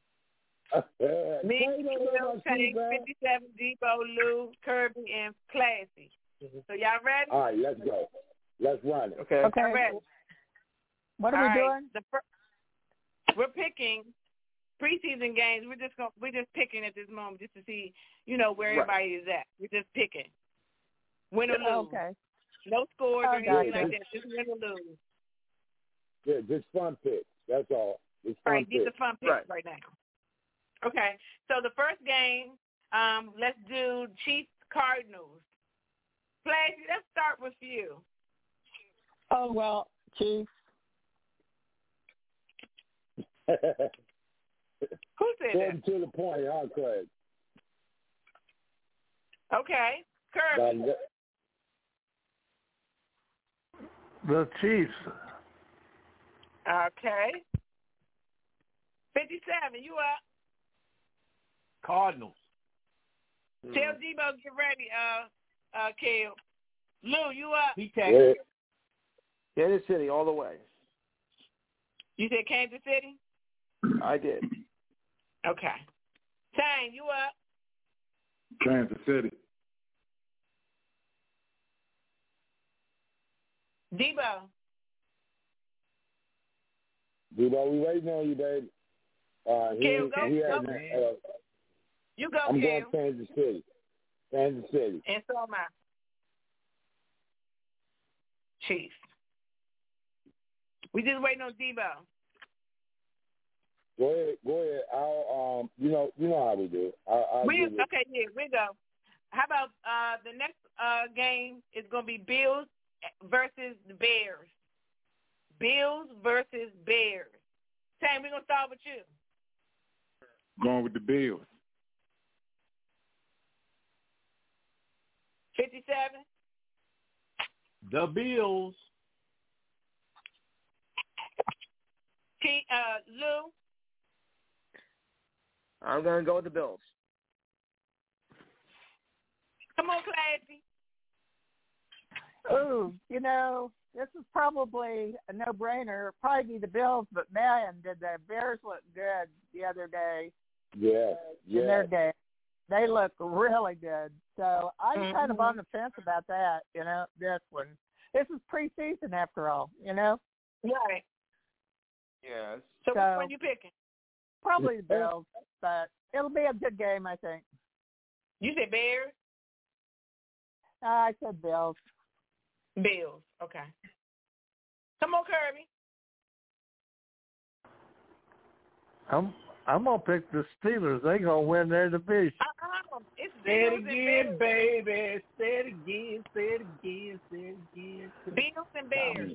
Me, Tane, 57, Debo, Lou, Kirby, and Classy. So y'all ready? All right, let's go. Let's run it. Okay. Ready. What are we doing? We're picking preseason games. We're just picking at this moment just to see, where everybody is at. We're just picking. Win or lose. Okay. No scores or anything like that. Just win or lose. Yeah, just fun picks. That's all. It's fun Right, these are fun picks right now. Okay, so the first game, let's do Chiefs Cardinals. Classy, let's start with you. Oh, well, Chiefs. Who said that? To the point, huh, Craig? Okay, Kirby. The Chiefs. Okay. 57, you up? Cardinals. Tell Debo get ready, Kel. Lou, you up? He texted. Kansas City all the way. You said Kansas City? I did. Okay. Tane, you up? Kansas City. Debo, we waiting on you, baby. You go, I'm Kel. going Kansas City. Kansas City. And so am I. Chiefs. We just waiting on Debo. Go ahead. I'll you know how we do it. Okay, here we go. How about the next game is going to be Bills versus the Bears. Bills versus Bears. Sam, we're going to start with you. Going with the Bills. 57. The Bills. Lou. I'm going to go with the Bills. Come on, Classy. Ooh, this is probably a no-brainer. Probably the Bills, but man, did the Bears look good the other day. Yeah. In their game. They look really good. So I'm kind of on the fence about that, this one. This is preseason after all, Right. Yes. So which one you picking? Probably the Bills, but it'll be a good game, I think. You said Bears? I said Bills. Bills. Okay. Come on, Kirby. I'm gonna pick the Steelers. They gonna win their division. It's Say it Bills again, baby. Say it again. Say it again. Say it again. Bills and Bears.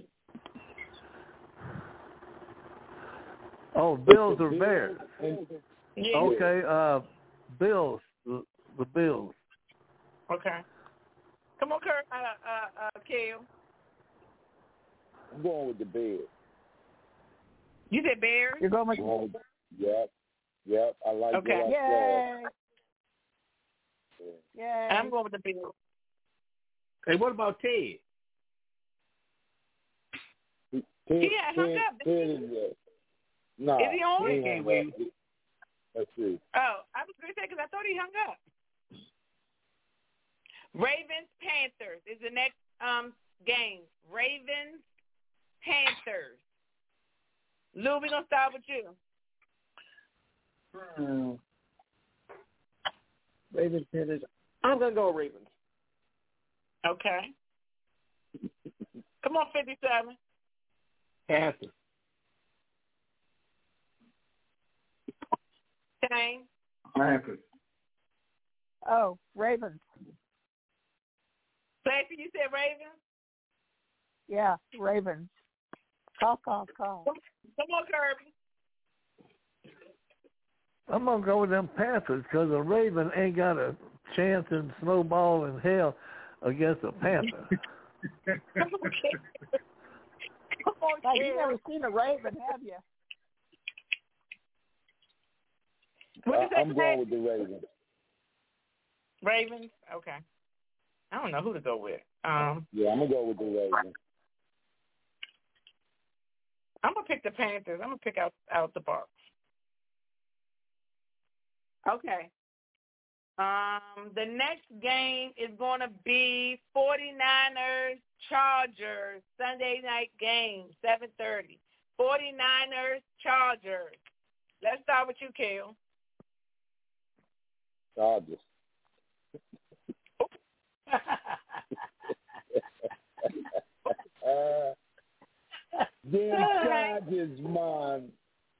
Oh, Bills or Bears? Yeah. Okay, Bills. The Bills. Okay. Come on, Kel. I'm going with the Bears. You said Bears? You're going with Yep. I like okay. what I saw. Yay. I'm going with the Bills. Hey, what about Ted? He had hung up. No. Is he on? He can't wait. Let's see. Oh, I was going to say because I thought he hung up. Ravens, Panthers is the next game. Ravens, Panthers. Lou, we're going to start with you. Ravens, Panthers. I'm going to go Ravens. Okay. Come on, 57. Panthers. Shane. Panthers. Oh, Ravens. Stacey, you said Ravens? Yeah, Ravens. Call. Come on, Kirby. I'm gonna go with them Panthers because a Raven ain't got a chance in snowball in hell against a Panther. You've never seen a Raven, have you? I'm going with the Ravens. Ravens? Okay. I don't know who to go with. Yeah, I'm going to go with the Ravens. I'm going to pick the Panthers. I'm going to pick out the Bucs. Okay. The next game is going to be 49ers Chargers Sunday night game, 7:30. 49ers Chargers. Let's start with you, Kel. Chargers. Them Chargers, man.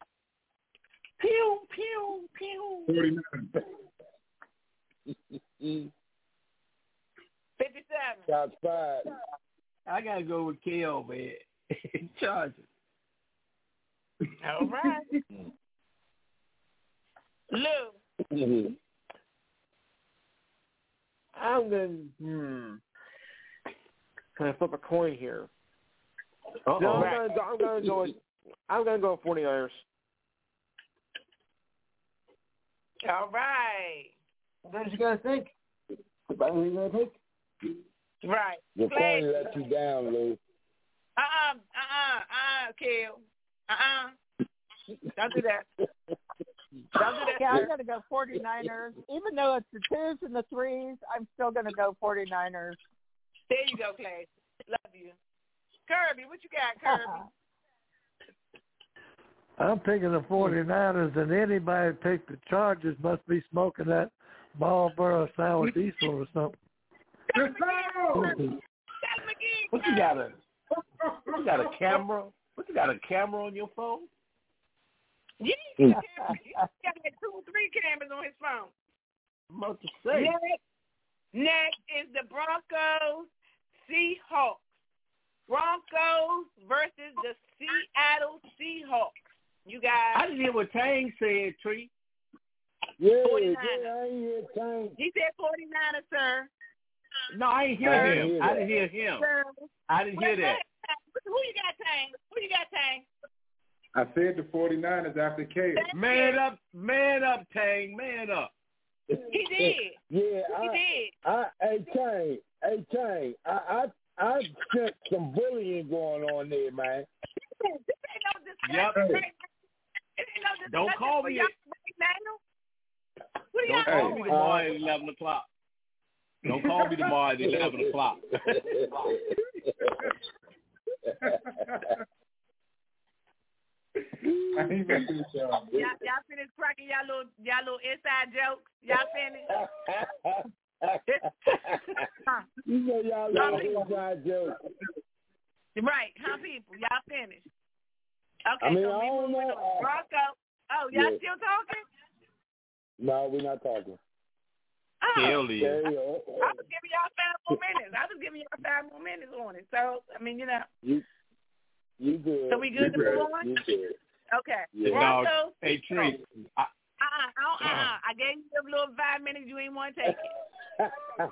Pew, pew, pew. 49. 57. Shots fired. I got to go with Kel, man. Chargers. All right. Lou. I'm going to kind of flip a coin here. Uh-oh. No, I'm going to go 49ers. All right. What you guys think? What are you going to take? Right. The coin let you down, Lou. Kel. Don't do that. Yeah, I'm going to go 49ers. Even though it's the 2s and the 3s, I'm still going to go 49ers. There you go, Clay. Love you. Kirby, what you got, Kirby? I'm picking the 49ers, and anybody that picked the Chargers must be smoking that Marlboro sour diesel or something. What you got a camera? What you got a camera on your phone? Yeah, he got like 2 or 3 cameras on his phone. I'm about to say. Next is the Broncos Seahawks. Broncos versus the Seattle Seahawks. You guys. I didn't hear what Tang said, Tree. Yeah, 49ers. I ain't hear Tang. He said 49ers, sir. No, I ain't hear him. I didn't hear him. I didn't hear that. Who you got, Tang? I said the 49ers after K. Man up, Tang, man up. He did. Yeah, he did. Hey, Tang, I sent some bullying going on there, man. This ain't no discussion. Yep. It ain't no discussion. Don't call me. Who Don't call me tomorrow at 11 o'clock. Don't call me tomorrow at 11 o'clock. Y'all finished cracking y'all little inside jokes? Y'all finished? You know y'all little inside jokes. Right, huh, people? Y'all finished? Okay, I mean, so I we don't moving know. on. Bronco. Oh, y'all still talking? No, we're not talking. Oh. Hell yeah. I was giving y'all 5 more minutes on it. So, I mean, you know. You good. So we good to move on? You good. Okay. Yeah. Broncos. Hey, Tree. I gave you a little 5 minutes. You ain't want to take it.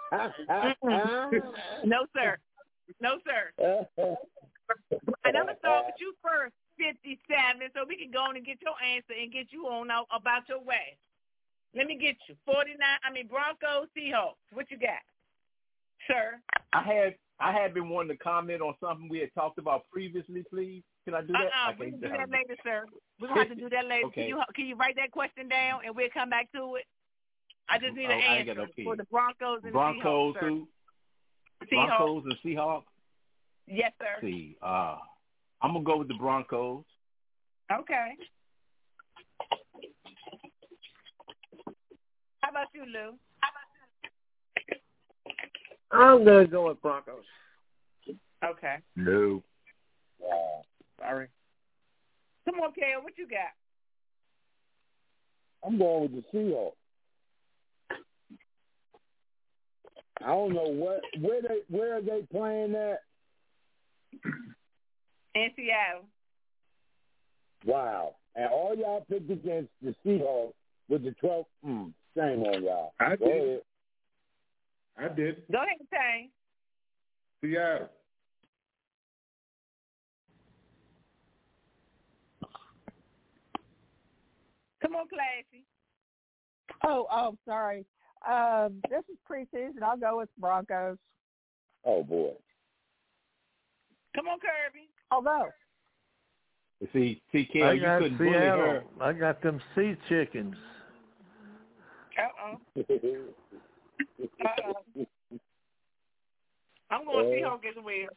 No, sir. No, sir. And I'm going to start with you first, 57, so we can go on and get your answer and get you on out about your way. Let me get you. Broncos, Seahawks. What you got, sir? I had been wanting to comment on something we had talked about previously, please. Can I do that? We can do that later, sir. We're going to have to do that later. Okay. Can you write that question down, and we'll come back to it? I just need an answer for the Broncos and Broncos Seahawks, who? Seahawks. Broncos and Seahawks? Yes, sir. Let's see. I'm going to go with the Broncos. Okay. How about you, Lou? I'm going to go with Broncos. Okay. No. Sorry. Come on, Kale. What you got? I'm going with the Seahawks. I don't know where are they playing at? In Seattle. Wow. And all y'all picked against the Seahawks with the 12th. Shame on y'all. I Go did. ahead. I did. Go ahead, Tane. Seattle. Come on, Classy. Oh, sorry. This is preseason. I'll go with Broncos. Oh, boy. Come on, Kirby. Although. See, Kale, you couldn't bully her. I got them sea chickens. I'm going to Seahawks as well.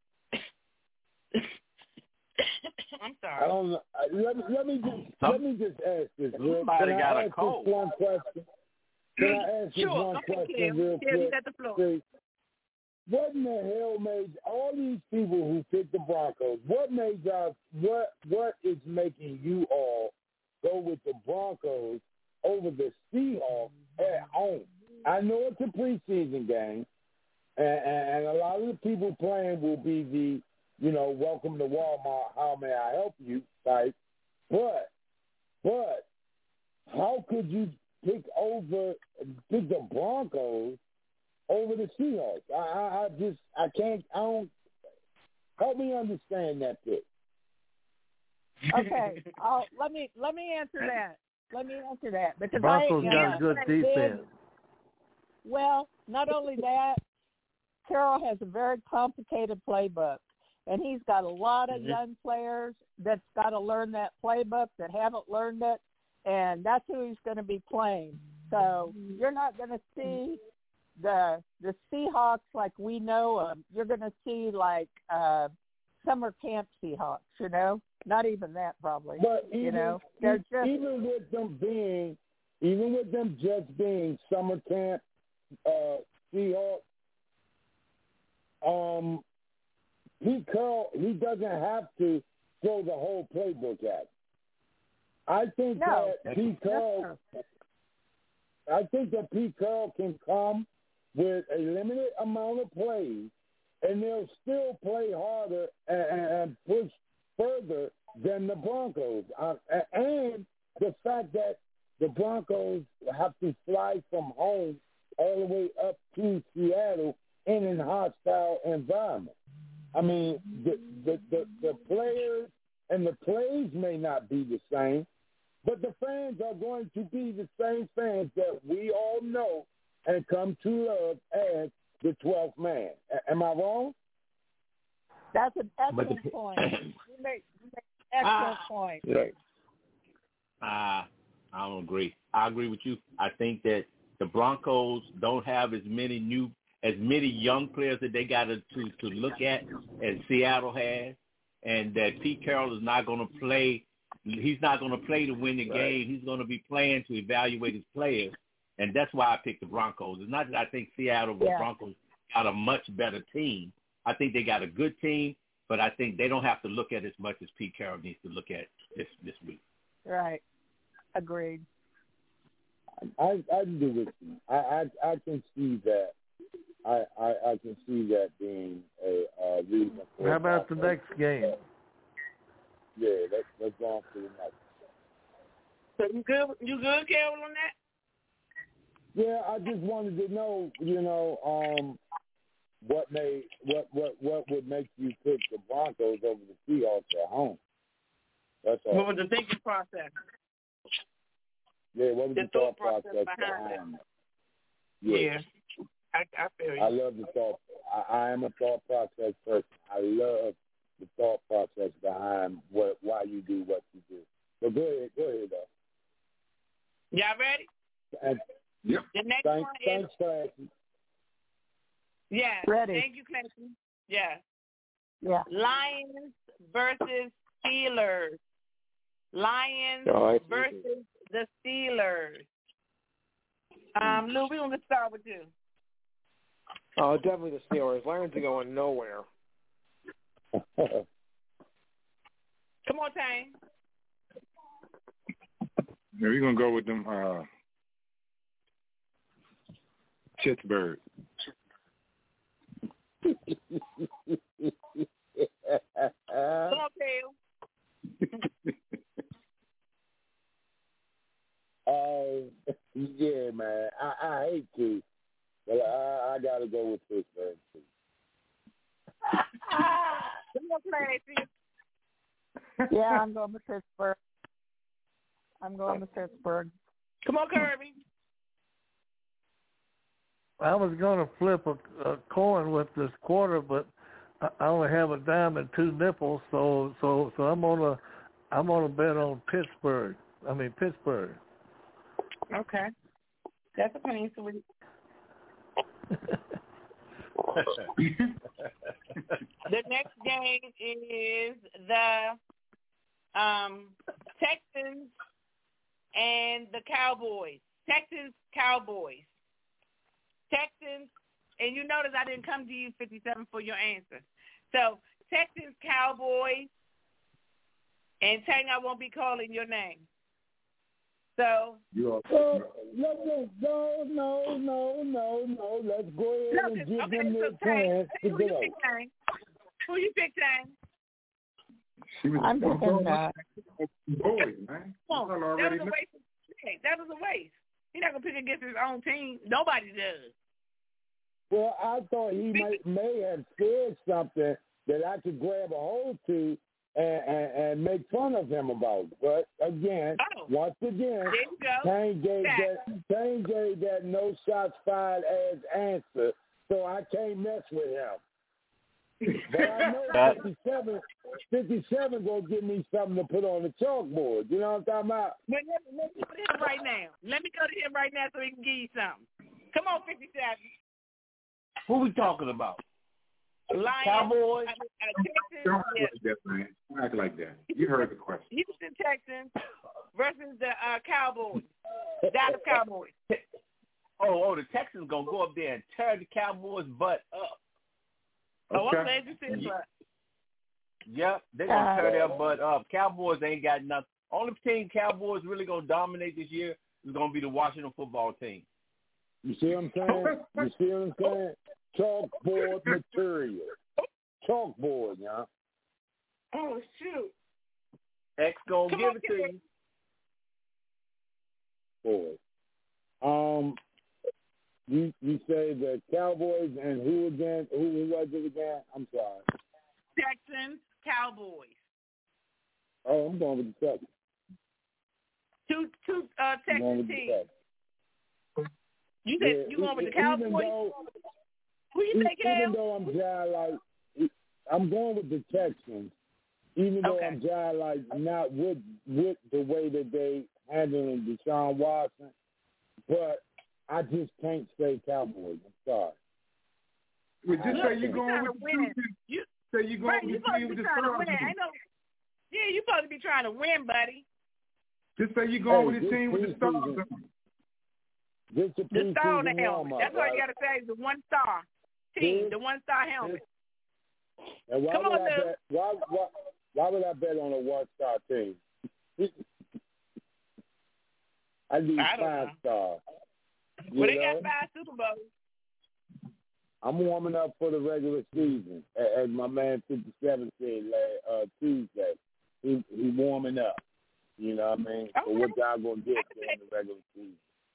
I'm sorry. I don't know. Let me just ask this. Somebody got a cold. One question? Can I ask this one question real quick? See, what in the hell made all these people who picked the Broncos? What made y'all? What is making you all go with the Broncos over the Seahawks at home? I know it's a preseason game, and a lot of the people playing will be the, welcome to Walmart, how may I help you type. But how could you pick the Broncos over the Seahawks? I don't help me understand that bit. Okay, let me answer that. Because Broncos got a good defense. Well, not only that, Carroll has a very complicated playbook, and he's got a lot of young players that's got to learn that playbook that haven't learned it, and that's who he's going to be playing. So you're not going to see the Seahawks like we know them. You're going to see like summer camp Seahawks, Not even that probably. But they're just even with them just being summer camp Seahawks, Pete Carroll, he doesn't have to throw the whole playbook at him. I think that Pete Carroll can come with a limited amount of plays, and they'll still play harder and push further than the Broncos. And the fact that the Broncos have to fly from home all the way up to Seattle in a hostile environment. I mean, the players and the plays may not be the same, but the fans are going to be the same fans that we all know and come to love as the 12th man. Am I wrong? That's an excellent point. You make an excellent point. I don't don't agree. I agree with you. I think that the Broncos don't have as many young players that they got to look at as Seattle has, and that Pete Carroll is not going to play. He's not going to play to win the game. He's going to be playing to evaluate his players, and that's why I picked the Broncos. It's not that I think Seattle the Broncos got a much better team. I think they got a good team, but I think they don't have to look at as much as Pete Carroll needs to look at this week. Right. Agreed. I do with you. I can see that. I can see that being a reason for. How about the next game? Yeah, let's go on to the next. So you good, Carol, on that? Yeah, I just wanted to know, what would make you pick the Broncos over the Seahawks at home? That's all. What was the thinking process? Yeah, what was the thought process behind it? Yeah. I feel you. I love the thought. I am a thought process person. I love the thought process behind why you do what you do. So go ahead, though. Y'all ready? Yep. The next one is. Thanks, Clancy. Yeah. Ready. Thank you, Clancy. Yeah. Yeah. Lions versus Steelers. Lions versus the Steelers. Lou, we're going to start with you. Oh, definitely the Steelers. Lions are going nowhere. Come on, Tang. Yeah, we're going to go with them Pittsburgh. Come on, Kale. Yeah, man. I hate to, but I got to go with Pittsburgh, too. Come on, Clancy. Yeah, I'm going with Pittsburgh. Come on, Kirby. I was going to flip a coin with this quarter, but I only have a dime and two nickels, so I'm gonna bet on Pittsburgh. Pittsburgh. Okay, that's a penny sweet. The next game is the Texans and the Cowboys. Texans, and you notice I didn't come to you 57 for your answer. So Texans, Cowboys, and Tang, I won't be calling your name. So no. Let's go ahead and give them their chance to go. Who you pick, Tang? I'm picking Boys, man. That was a waste. He's not gonna pick against his own team. Nobody does. Well, I thought he may have said something that I could grab a hold to and make fun of him about. But again, once again, Tang gave that no shots fired as answer, so I can't mess with him. But I know 57 gonna give me something to put on the chalkboard. You know what I'm talking about? Let me go to him right now. Let me go to him right now so he can give you something. Come on, 57. Who we talking about? Lions, Cowboys? Don't act like that, man. Don't act like that. You heard the question. Houston Texans versus the Cowboys. Dallas Cowboys. Oh, the Texans going to go up there and tear the Cowboys' butt up. Oh, I'm glad you said that. Yep, they're going to tear their butt up. Cowboys ain't got nothing. Only team Cowboys really going to dominate this year is going to be the Washington football team. You see what I'm saying? Chalkboard material. Chalkboard, yeah. Oh, shoot. X going to give it to you. Boy. You say the Cowboys and who again? Who was it again? I'm sorry. Texans, Cowboys. Oh, I'm going with the Texans. Two Texans teams. You said you going with the Cowboys? Who you think, even though I'm going with the Texans, Even though I'm just like not with the way that they handling Deshaun Watson, but I just can't say Cowboys. I'm sorry. Well, just say you're going with the team. Say you're going with the team with the stars. Yeah, you're supposed to be trying to win, buddy. Just say you're going with the team with the stars. The star on the helmet. That's what you got to say. Is the one star team, the 1-star helmet. And Come on, Lou. Why would I bet on a 1-star team? I need 5 stars. Well, they got 5 Super Bowls. I'm warming up for the regular season, as my man 57 said Tuesday. He warming up. You know what I mean? So what y'all gonna get during the regular season?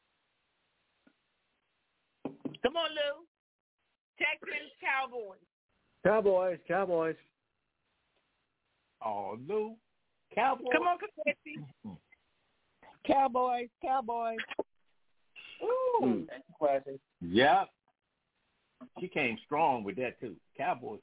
Come on, Lou. Texans, Cowboys. Oh, Lou. Cowboys. Come on, Confetti. Cowboys. Ooh, that's classic. Yeah. She came strong with that, too. Cowboys.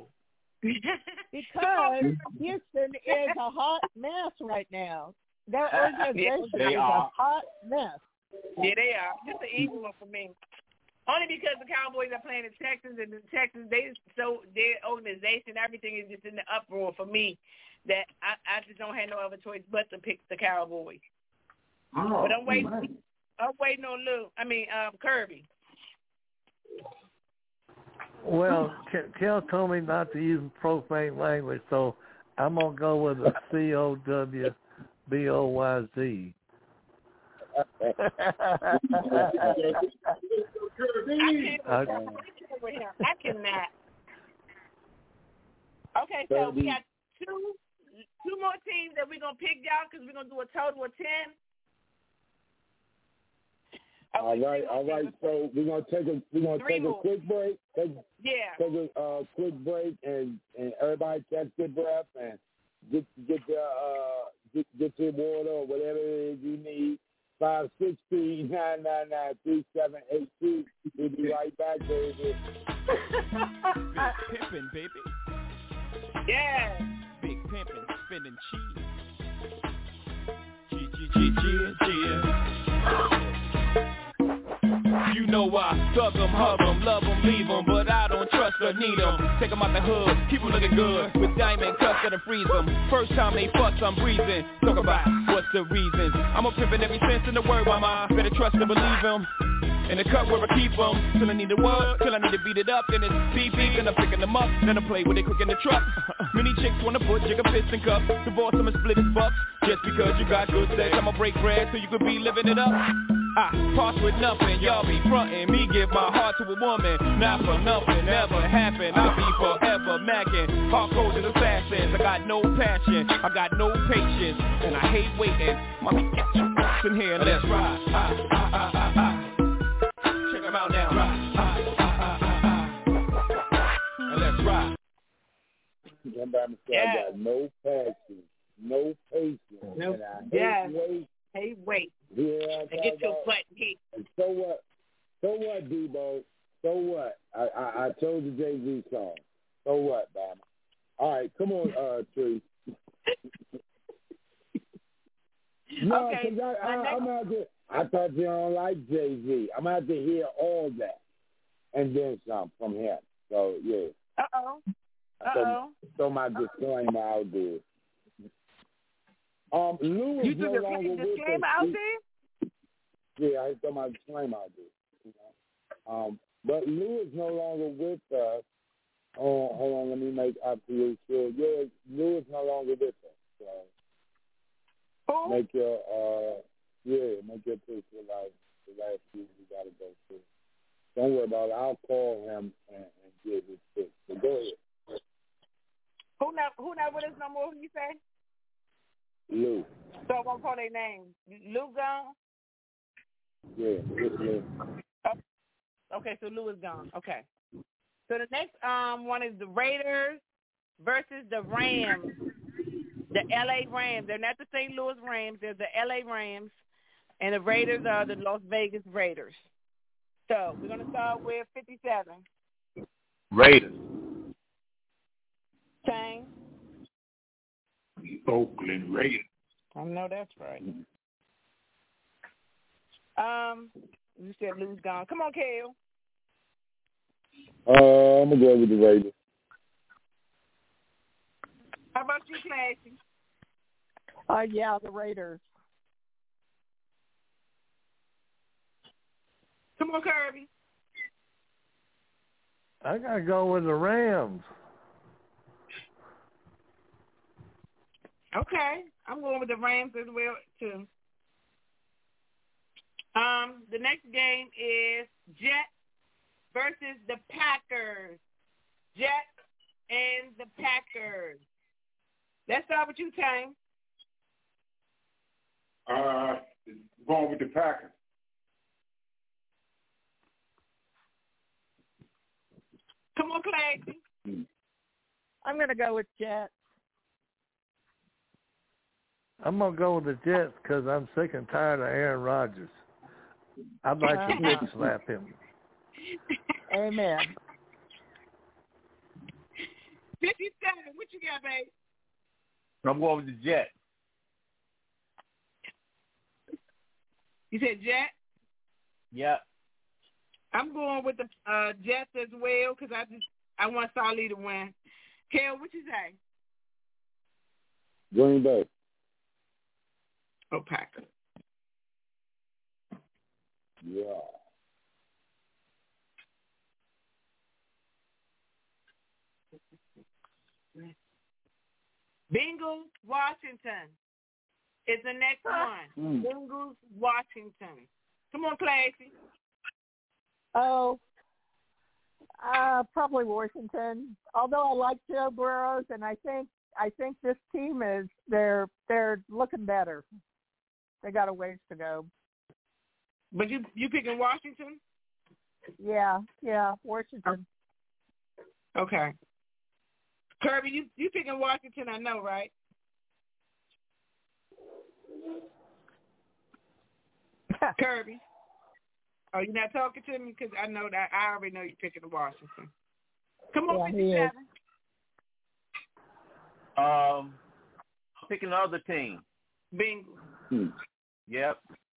Because Houston is a hot mess right now. Their organization is a hot mess. Yeah, they are. Just an easy one for me. Only because the Cowboys are playing the Texans, and the Texans, their organization, everything is just in the uproar for me. That I just don't have no other choice but to pick the Cowboys. Oh, but I'm waiting on Kirby. Well, Kel told me not to use profane language, so I'm going to go with a COWBOYZ. I cannot. Okay, so we got two more teams that we're going to pick, y'all, because we're going to do a total of 10. All right. So we're gonna take a quick break. Take a quick break, and everybody catch their breath and get your water or whatever it is you need. 563-999-3782. We'll be right back, baby. Big pimpin', baby. Yeah. Big pimpin', spinning cheese. You know I thug 'em, hug 'em, love 'em, leave 'em, but I don't trust or need 'em. Take 'em out the hood, keep 'em looking good, with diamond cuffs that'll freeze 'em. First time they fuss, I'm breathing. Talk about what's the reason. I'm a pimpin' every sense in the word, mama. Better trust and believe him. In the cut where I keep 'em, till I need the word, till I need to beat it up. Then it's beep, then I'm picking them up, then I play with it quick in the truck. Many chicks wanna put jigger fist in cuffs, divorce them and split his bucks. Just because you got good sex, I'ma break bread so you could be living it up. I pass with nothing, y'all be frontin'. Me give my heart to a woman, not for nothing, never happen. I'll be forever mackin', hardcore to assassins. I got no passion, I got no patience, and I hate waiting. Mommy, get your ass in here and let's ride. Check 'em out now. And let's ride. Somebody say I got no passion, no patience, and I hate wait. Yeah, and get your butt hit. So what, Debo? So what? I chose the Jay-Z song. So what, Bama? All right, come on, Tree. No, because I'm out there. I thought you don't like Jay-Z. I'm out to hear all that and then some from him. So, yeah. So my disclaimer out there. Lou is no longer with us. Yeah, I thought my disclaimer out there. You know? But Lou is no longer with us. Hold on, let me make absolute sure. Yeah, Lou is no longer with us. So make your pick for like the last few we gotta go through. Don't worry about it. I'll call him and get his pick. So go ahead. Who not with us no more? Who you say? Lou. So I won't call their name. Lou gone? Yeah, it's Lou. Okay, so Lou is gone. Okay. So the next one is the Raiders versus the Rams. The L.A. Rams. They're not the St. Louis Rams. They're the L.A. Rams. And the Raiders are the Las Vegas Raiders. So we're going to start with 57. Raiders. Chang. Oakland Raiders. I know that's right. You said Lou's gone. Come on, Kale. I'm going to go with the Raiders. How about you, Classy? Yeah, the Raiders. Come on, Kirby. I got to go with the Rams. Okay. I'm going with the Rams as well, too. The next game is Jets versus the Packers. Jets and the Packers. Let's start with you, Tang. Going with the Packers. Come on, Clay. I'm going to go with Jets. I'm going to go with the Jets because I'm sick and tired of Aaron Rodgers. I'd like to dick slap him. Amen. 57, what you got, babe? I'm going with the Jets. You said Jets? Yep. I'm going with the Jets as well because I want Solly to win. Kale, what you say? Green Bay. Oh, Packers. Yeah. Bengals, Washington is the next one. Bengals, Washington. Come on, Classy. Oh, probably Washington. Although I like Joe Burrows, and I think this team they're looking better. They got a ways to go. But you picking Washington? Yeah, Washington. Okay. Kirby, you picking Washington? I know, right? Kirby. Oh, you're not talking to me because I know that I already know you're picking Washington. Come on, 57. Picking the other team. Bengals. Yep.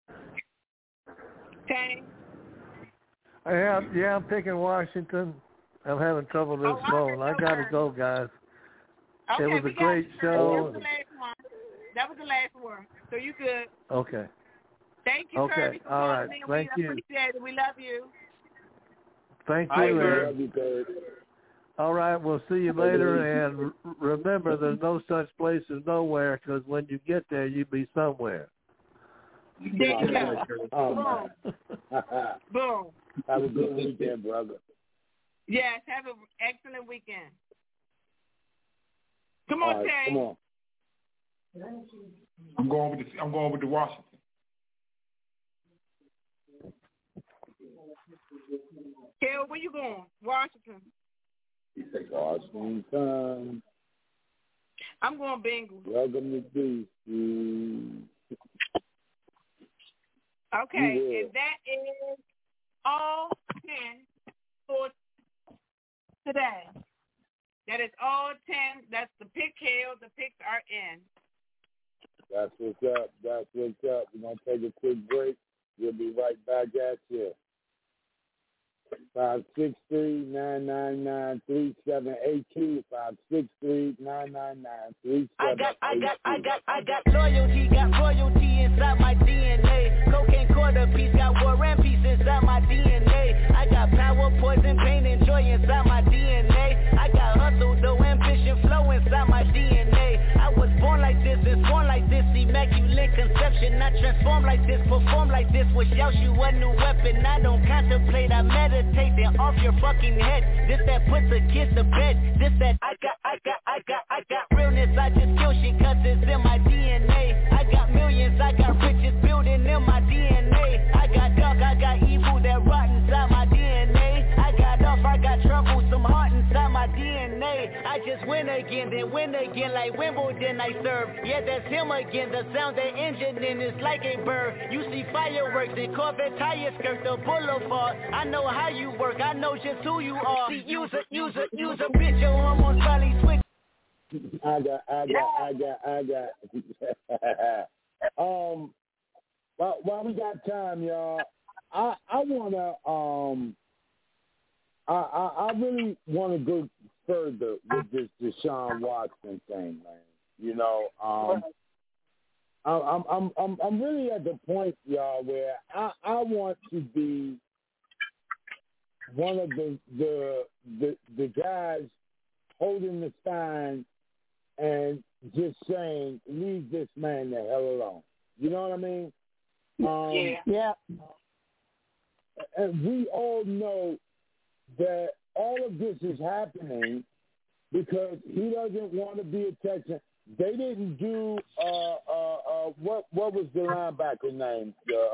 Tang. Yeah, I'm picking Washington. I'm having trouble this phone. I got to go, guys. Okay, it was a great show. That was the last one. So you good. Okay. Thank you, Kirby. Okay, all right. Thank you. Appreciate it. We love you. Thank you. All right, we'll see you later. And remember, there's no such place as nowhere because when you get there, you be somewhere. There you go. Boom. Have a good weekend, brother. Yes, have an excellent weekend. Come on, right, Tay. Come on. I'm going with the Washington. Kel, where you going? Washington. Washington. I'm going Bengals. Welcome to DC. Okay, and that is all 10 for today. That is all 10. That's the pick Kale. The picks are in. That's what's up. We're going to take a quick break. We'll be right back at you. 563-999-3782. 563-999-3782. I got loyalty, got royalty inside my DNA. Cocaine quarter piece, got war and peace inside my DNA. I got power, poison, pain, and joy inside my DNA. I got hustle, though, ambition, flow inside my DNA. I was born like this and born like this, immaculate conception. I transform like this, perform like this, wish out you a new weapon. I don't contemplate, I meditate, then off your fucking head. This that puts a kiss to bed. This that I got realness, I just kill shit cause it's in my DNA. I got millions, I got riches building in my DNA. I got dark, I got evil that rot inside my DNA. I got off, I got trouble, some heart inside my DNA. I just win again, then win again like Wimbledon I serve. Yeah, that's him again, the sound that engine in is like a bird. You see fireworks and Corvette tires skirt the boulevard. I know how you work, I know just who you are. See, use a bitch, your hormones probably switch. I got. While we got time, y'all, I wanna I really wanna go further with this Deshaun Watson thing, man. You know, I'm really at the point, y'all, where I want to be one of the guys holding the sign and just saying, leave this man the hell alone. You know what I mean? Yeah. And we all know that all of this is happening because he doesn't want to be a Texan. They didn't do what was the linebacker name?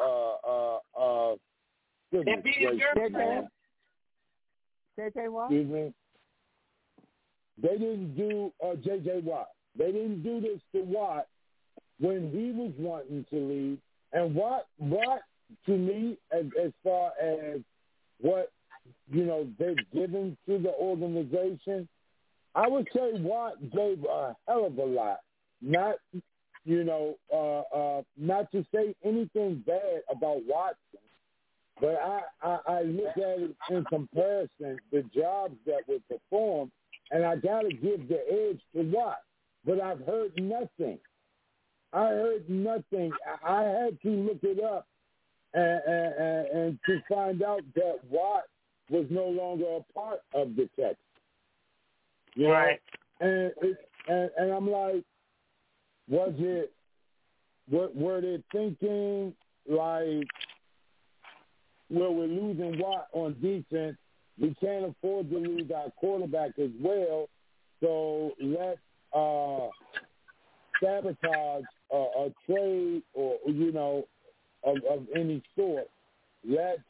J.J. Watt? Excuse me. They didn't do J.J. Watt. They didn't do this to Watt when he was wanting to leave. And Watt, to me, as far as what, you know, they've given to the organization, I would say Watt gave a hell of a lot. Not, you know, not to say anything bad about Watson, but I look at it in comparison, the jobs that were performed, and I got to give the edge to Watt. But I've heard nothing. I heard nothing. I had to look it up and to find out that Watt was no longer a part of the Texans. You know? Right. And I'm like, were they thinking like, well, we're losing Watt on defense. We can't afford to lose our quarterback as well. So let's sabotage a trade or, you know, of any sort. Let's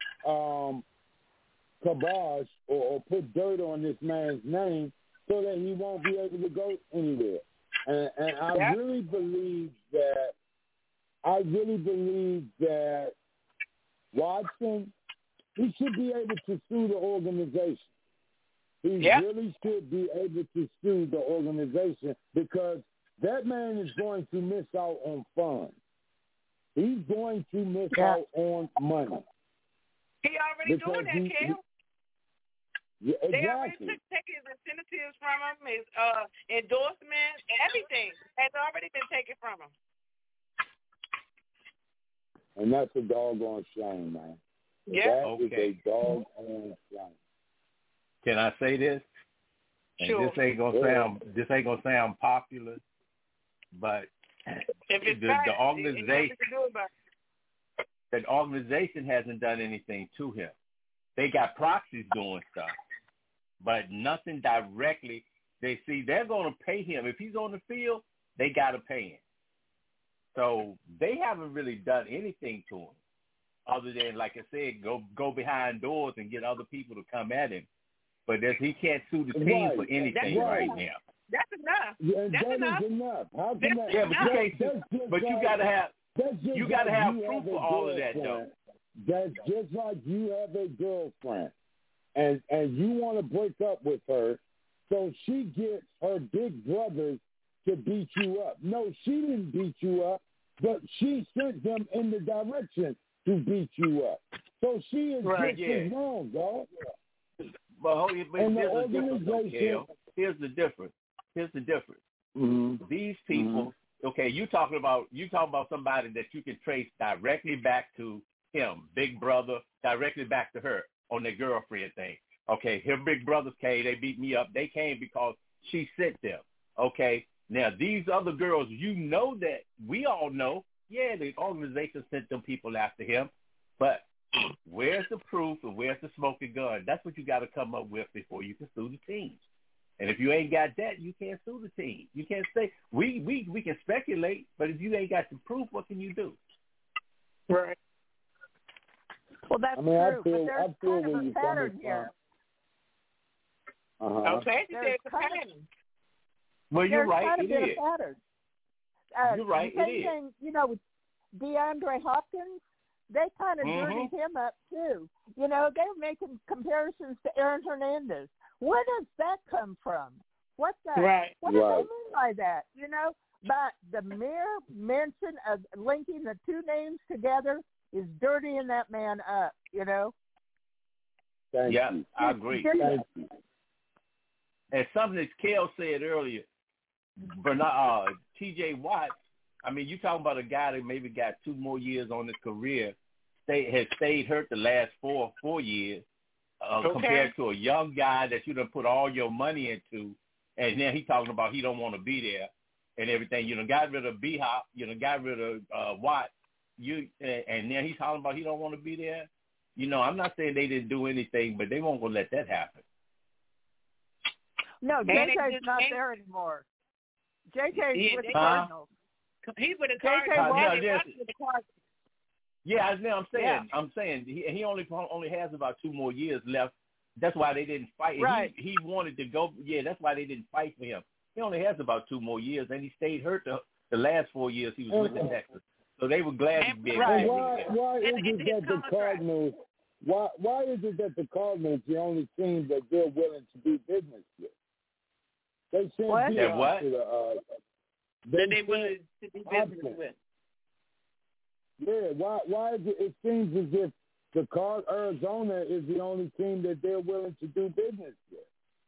kibosh or put dirt on this man's name so that he won't be able to go anywhere. And I really believe that Watson, he should be able to sue the organization. He really should be able to sue the organization because that man is going to miss out on funds. He's going to miss out on money. He already doing that, Kel. Yeah, exactly. They already took his incentives from him, his endorsements, everything has already been taken from him. And that's a doggone shame, man. Yeah. That is a doggone shame. Can I say this? And sure. This ain't gonna sound popular, but the organization hasn't done anything to him. They got proxies doing stuff, but nothing directly. They're going to pay him. If he's on the field, they got to pay him. So they haven't really done anything to him other than, like I said, go behind doors and get other people to come at him. But he can't sue the team for anything right now. That's enough. Yeah, That's enough. Enough. How can that? Yeah, but you got to have proof for all of that, though. That's just like you have a girlfriend, and you want to break up with her, so she gets her big brothers to beat you up. No, she didn't beat you up, but she sent them in the direction to beat you up. So she is just as wrong, dog. Well, here's the difference. Mm-hmm. These people, okay, you talking about somebody that you can trace directly back to him, big brother, directly back to her on their girlfriend thing. Okay, her big brothers came, they beat me up. They came because she sent them. Okay, now these other girls, you know that we all know, the organization sent them people after him, but where's the proof and where's the smoking gun? That's what you got to come up with before you can sue the teams. And if you ain't got that, you can't sue the team. You can't say we can speculate, but if you ain't got the proof, what can you do? Right. Well, that's true. But there's kind of a pattern here. Okay, there's a pattern. Well, you're right. It is. You're right. It is. Thing, you know, with DeAndre Hopkins, they kind of dirtied him up too. You know, they're making comparisons to Aaron Hernandez. Where does that come from? What the? Right. What do they mean by that? You know, but the mere mention of linking the two names together is dirtying that man up. You know. Thank you. I agree. Thank you. And something that Kel said earlier, T.J. Watt. I mean, you talking about a guy that maybe got 2 more years on his career, has stayed hurt the last 4 years, compared to a young guy that you done put all your money into, and now he talking about he don't want to be there and everything. You done got rid of B-Hop, you done got rid of Watt, and now he's talking about he don't want to be there. You know, I'm not saying they didn't do anything, but they won't go let that happen. No, JJ's not there anymore. JJ's with the Cardinals. He's with the Cardinals. Yeah, I'm saying he only has about 2 more years left. That's why they didn't fight. Right. He wanted to go. Yeah, that's why they didn't fight for him. He only has about 2 more years, and he stayed hurt the last 4 years he was with the Texans. So they were glad to be able to Why is it that the Cardinals? Why is it that the Cardinals the only team that they're willing to do business with? They sent what? To they're willing to do business with. Yeah, why is it? It seems as if Arizona is the only team that they're willing to do business with.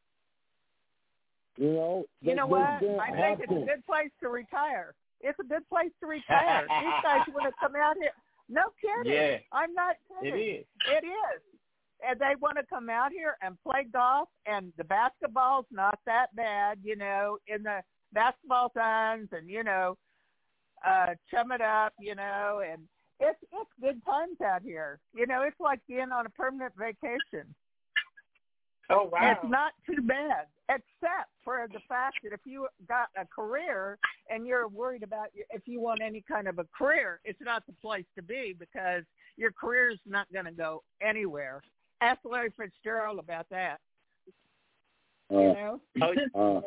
You know what? I think it's a good place to retire. It's a good place to retire. These guys want to come out here. No kidding. Yeah. I'm not kidding. It is. It is. And they want to come out here and play golf, and the basketball's not that bad, you know, in the basketball times, and, you know, chum it up, you know, and it's good times out here. You know, it's like being on a permanent vacation. Oh, wow. It's not too bad, except for the fact that if you got a career and you're worried about if you want any kind of a career, it's not the place to be because your career's not going to go anywhere. Ask Larry Fitzgerald about that. You know?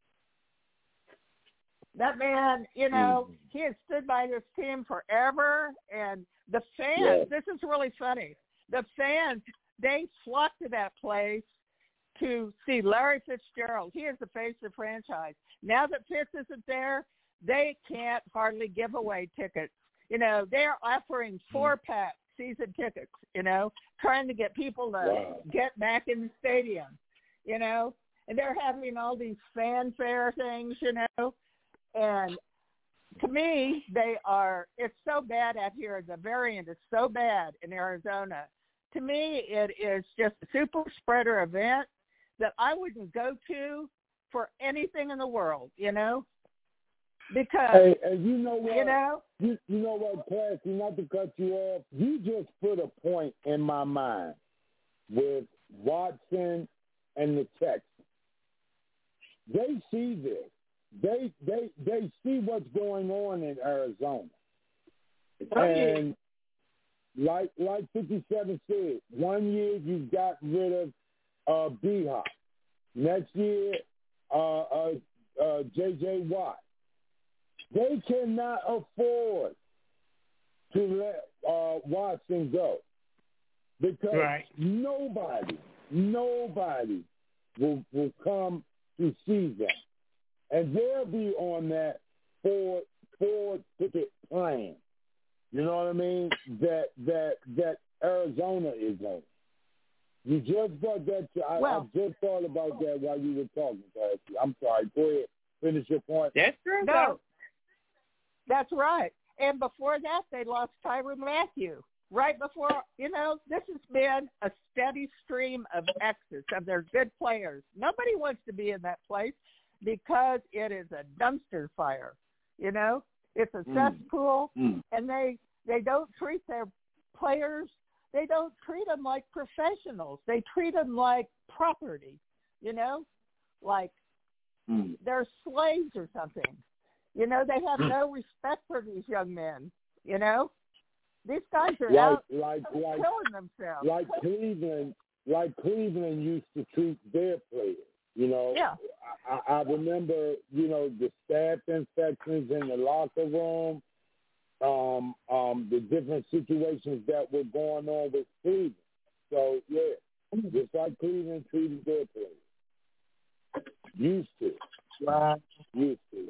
That man, you know, he has stood by this team forever, and the fans, this is really funny, the fans, they flock to that place to see Larry Fitzgerald. He is the face of the franchise. Now that Fitz isn't there, they can't hardly give away tickets. You know, they're offering 4-pack season tickets, you know, trying to get people to get back in the stadium, you know, and they're having all these fanfare things, you know, and to me, it's so bad out here. The variant is so bad in Arizona. To me, it is just a super spreader event that I wouldn't go to for anything in the world, you know, because, you know what, you know what, Classy, not to cut you off, you just put a point in my mind with Watson and the Texans. They see this. They see what's going on in Arizona. And like 57 said, 1 year you got rid of B-Hop. Next year, J.J. Watt. They cannot afford to let Watson go because nobody will come to see them. And they'll be on that four-ticket plane. You know what I mean? That Arizona is on. You just got that. I just thought about that while you were talking, Cassie. I'm sorry. Go ahead. Finish your point. That's true. No, that's right. And before that, they lost Tyrann Mathieu. Right before, you know, this has been a steady stream of exits of their good players. Nobody wants to be in that place because it is a dumpster fire. You know, it's a cesspool, and they don't treat their players. They don't treat them like professionals. They treat them like property. You know, like they're slaves or something. You know, they have no respect for these young men. You know, these guys are out killing themselves. Like Cleveland used to treat their players. You know, I remember, you know, the staph infections in the locker room, the different situations that were going on with Cleveland. So, just like Cleveland treated their players. Used to. Wow. Used to.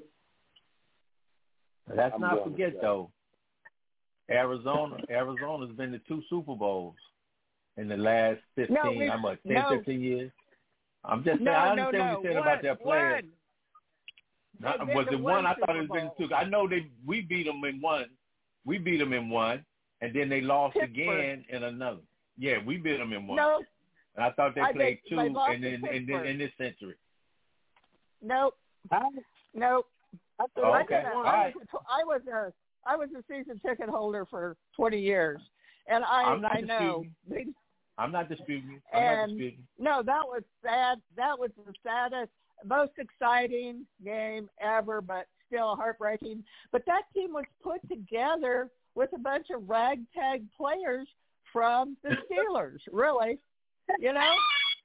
Let's not forget, though, Arizona's been to 2 Super Bowls in the last 15 years. I'm just saying, I understand what you're saying about their players. Was it one? I thought it was been 2. I know we beat them in one. We beat them in one, and then they lost again in another. Yeah, we beat them in one. No. And I thought they played 2 in this century. Nope. Nope. Okay. I was a season ticket holder for 20 years, and I know. I'm not disputing. No, that was sad. That was the saddest, most exciting game ever, but still heartbreaking. But that team was put together with a bunch of ragtag players from the Steelers, really, you know?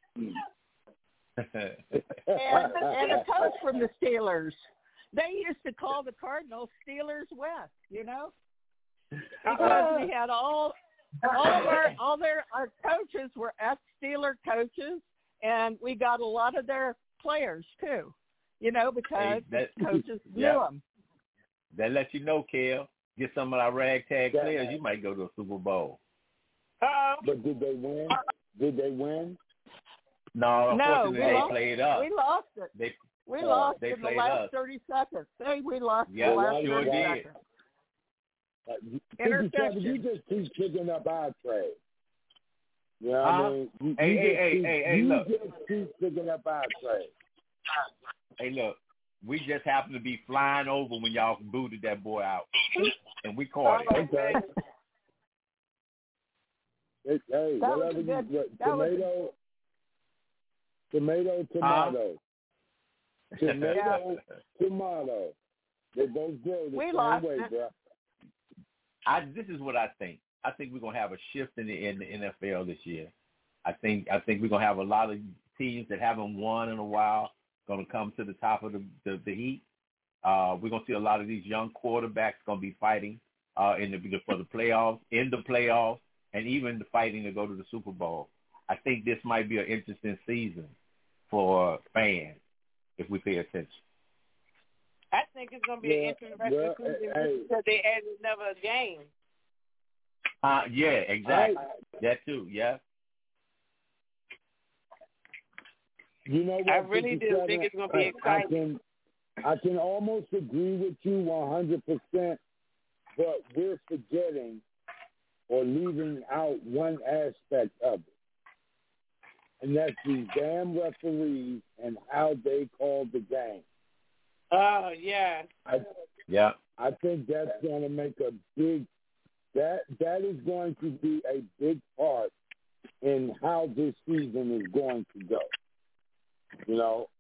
and a coach from the Steelers. They used to call the Cardinals Steelers West, you know? Because we had our coaches were ex-Steeler coaches, and we got a lot of their players too, you know, because coaches knew them. That lets you know, Kel. Get some of our ragtag players, you might go to a Super Bowl. But did they win? No, unfortunately, they played up. We lost it. We lost in the last 30 seconds. We lost in the last 30 seconds. Interception. You just keep picking up our trade. You know what I mean? Hey, look. You just keep picking up our trade. Hey, look. We just happened to be flying over when y'all booted that boy out, and we caught it. Okay. Hey, whatever you tomato. Tomato. They both grow the same way, bro. This is what I think. I think we're gonna have a shift in the NFL this year. I think we're gonna have a lot of teams that haven't won in a while gonna come to the top of the heat. We're gonna see a lot of these young quarterbacks gonna be fighting for the playoffs, in the playoffs, and even the fighting to go to the Super Bowl. I think this might be an interesting season for fans if we pay attention. I think it's going to be an interesting regular season because they added another game. Yeah, exactly. That too, yeah. You know what? I really do think it's going to be exciting. I can almost agree with you 100%, but we're forgetting or leaving out one aspect of it. And that's these damn referees and how they call the game. Oh, yeah. I think that's going to make a big that is going to be a big part in how this season is going to go. You know,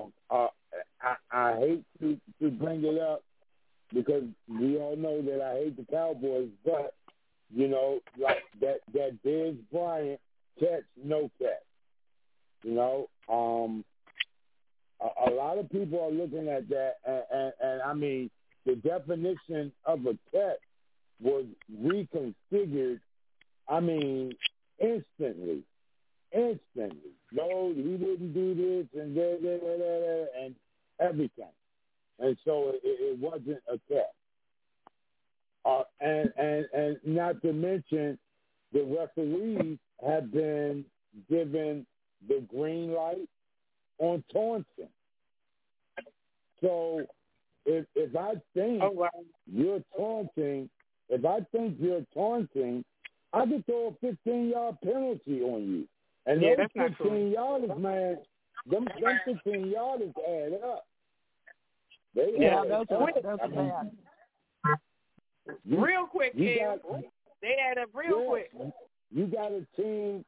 I hate to bring it up because we all know that I hate the Cowboys, but you know, like that Dez Bryant catch, no catch. You know, a lot of people are looking at that, and I mean, the definition of a catch was reconfigured, I mean, instantly. No, he didn't do this and and everything. And so it wasn't a catch. And not to mention, the referees have been given the green light on taunting. So if I think you're taunting, I could throw a 15-yard penalty on you. And those 15-yarders, man, them 15-yarders add up. They add up. Bad. Real quick, they add up real quick. You got a team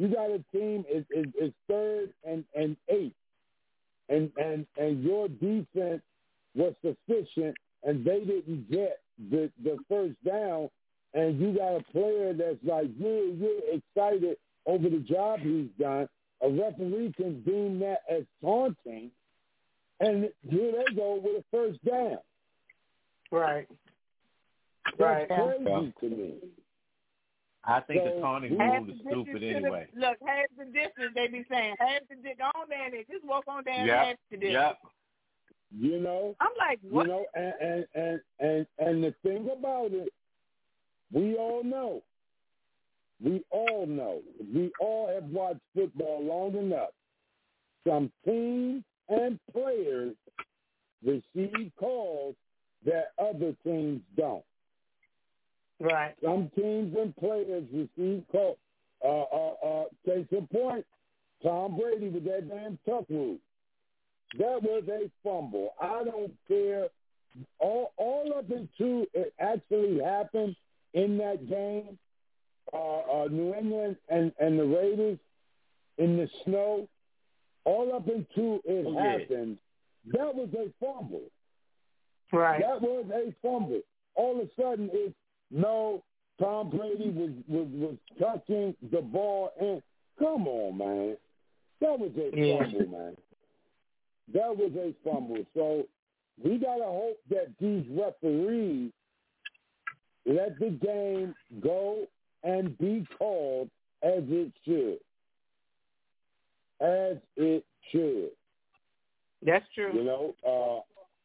is third and 8th. And your defense was sufficient and they didn't get the first down, and you got a player that's like really excited over the job he's done. A referee can deem that as taunting, and here they go with a first down. Right. That's crazy to me. I think the So, taunting rule is stupid anyway. Look, half the distance they be saying, half the distance, go on down there, just walk on down half the distance. Yep. You know, I'm like, what? You know, and the thing about it, we all know, we all have watched football long enough. Some teams and players receive calls that other teams don't. Right. Some teams and players receive calls. Case in point, Tom Brady with that damn tuck rule. That was a fumble. I don't care. All up until it actually happened in that game, New England and the Raiders in the snow, all up until it happened, that was a fumble. Right. That was a fumble. All of a sudden, it's no, Tom Brady was touching the ball. And come on, man. That was a fumble, man. That was a fumble. So we got to hope that these referees let the game go and be called as it should. As it should. That's true. You know,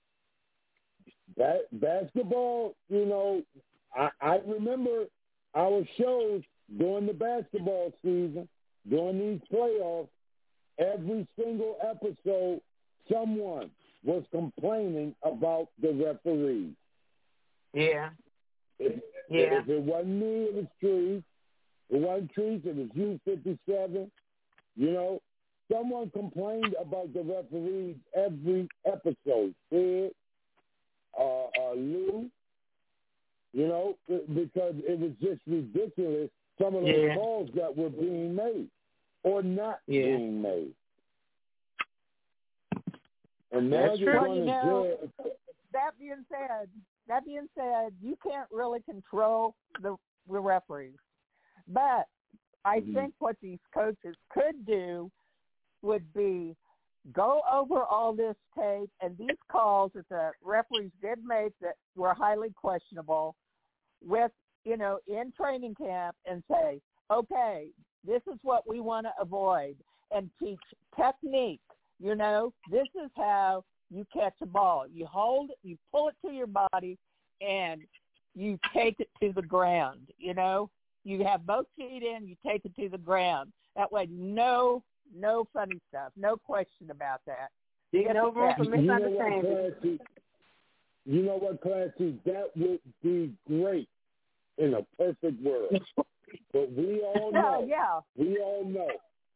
basketball, you know, I remember our shows during the basketball season, during these playoffs, every single episode, someone was complaining about the referees. Yeah. If it wasn't me, it was Trees. It wasn't Trees, it was U57. You know, someone complained about the referees every episode. Sid, Lou, you know, because it was just ridiculous, some of those calls that were being made or not being made. And now That's true. Well, you know, that being said, you can't really control the referees. But I think what these coaches could do would be go over all this tape and these calls that the referees did make that were highly questionable with, you know, in training camp and say, okay, this is what we want to avoid, and teach technique. You know, this is how you catch a ball. You hold it, you pull it to your body, and you take it to the ground. You know, you have both feet in, you take it to the ground. That way, no funny stuff, no question about that. You no room for misunderstanding. You know what, Classy? That would be great in a perfect world. But we all know,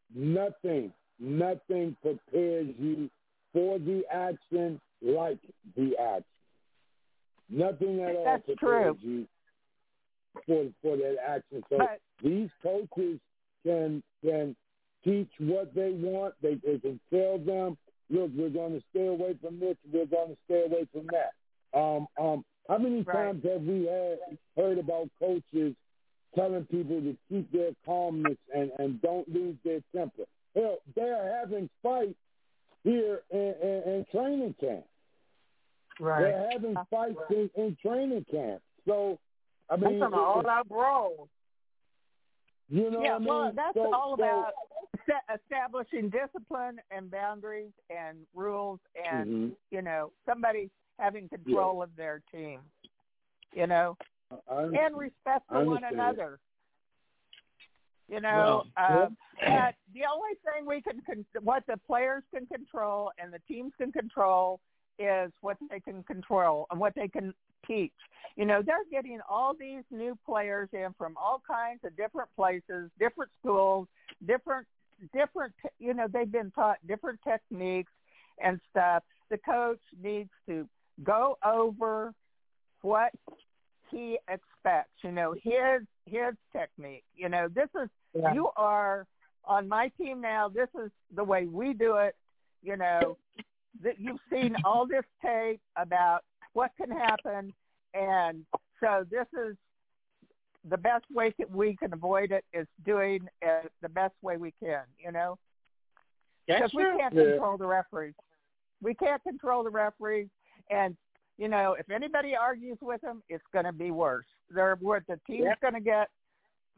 nothing prepares you for the action like the action. Nothing at all prepares you for that action. So these coaches can teach what they want. They can tell them, look, we're going to stay away from this. We're going to stay away from that. How many times have we heard about coaches telling people to keep their calmness and don't lose their temper? Hell, they're having fights here in training camp. Right. They're having fights in training camp. So, I mean, I'm all out brawl. You know what I mean? Well, that's all about establishing discipline and boundaries and rules and, you know, somebody having control of their team, you know, and respect for one another. You know, but the only thing what the players can control and the teams can control is what they can control and what they can teach. You know, they're getting all these new players in from all kinds of different places, different schools, different, you know, they've been taught different techniques and stuff. The coach needs to go over what he expects, you know, his technique. You know, this is, you are on my team now, this is the way we do it, you know, that you've seen all this tape about what can happen, and so this is the best way that we can avoid it is doing it the best way we can, you know? Because we can't control the referees. We can't control the referees, and, you know, if anybody argues with them, it's going to be worse. The team's going to get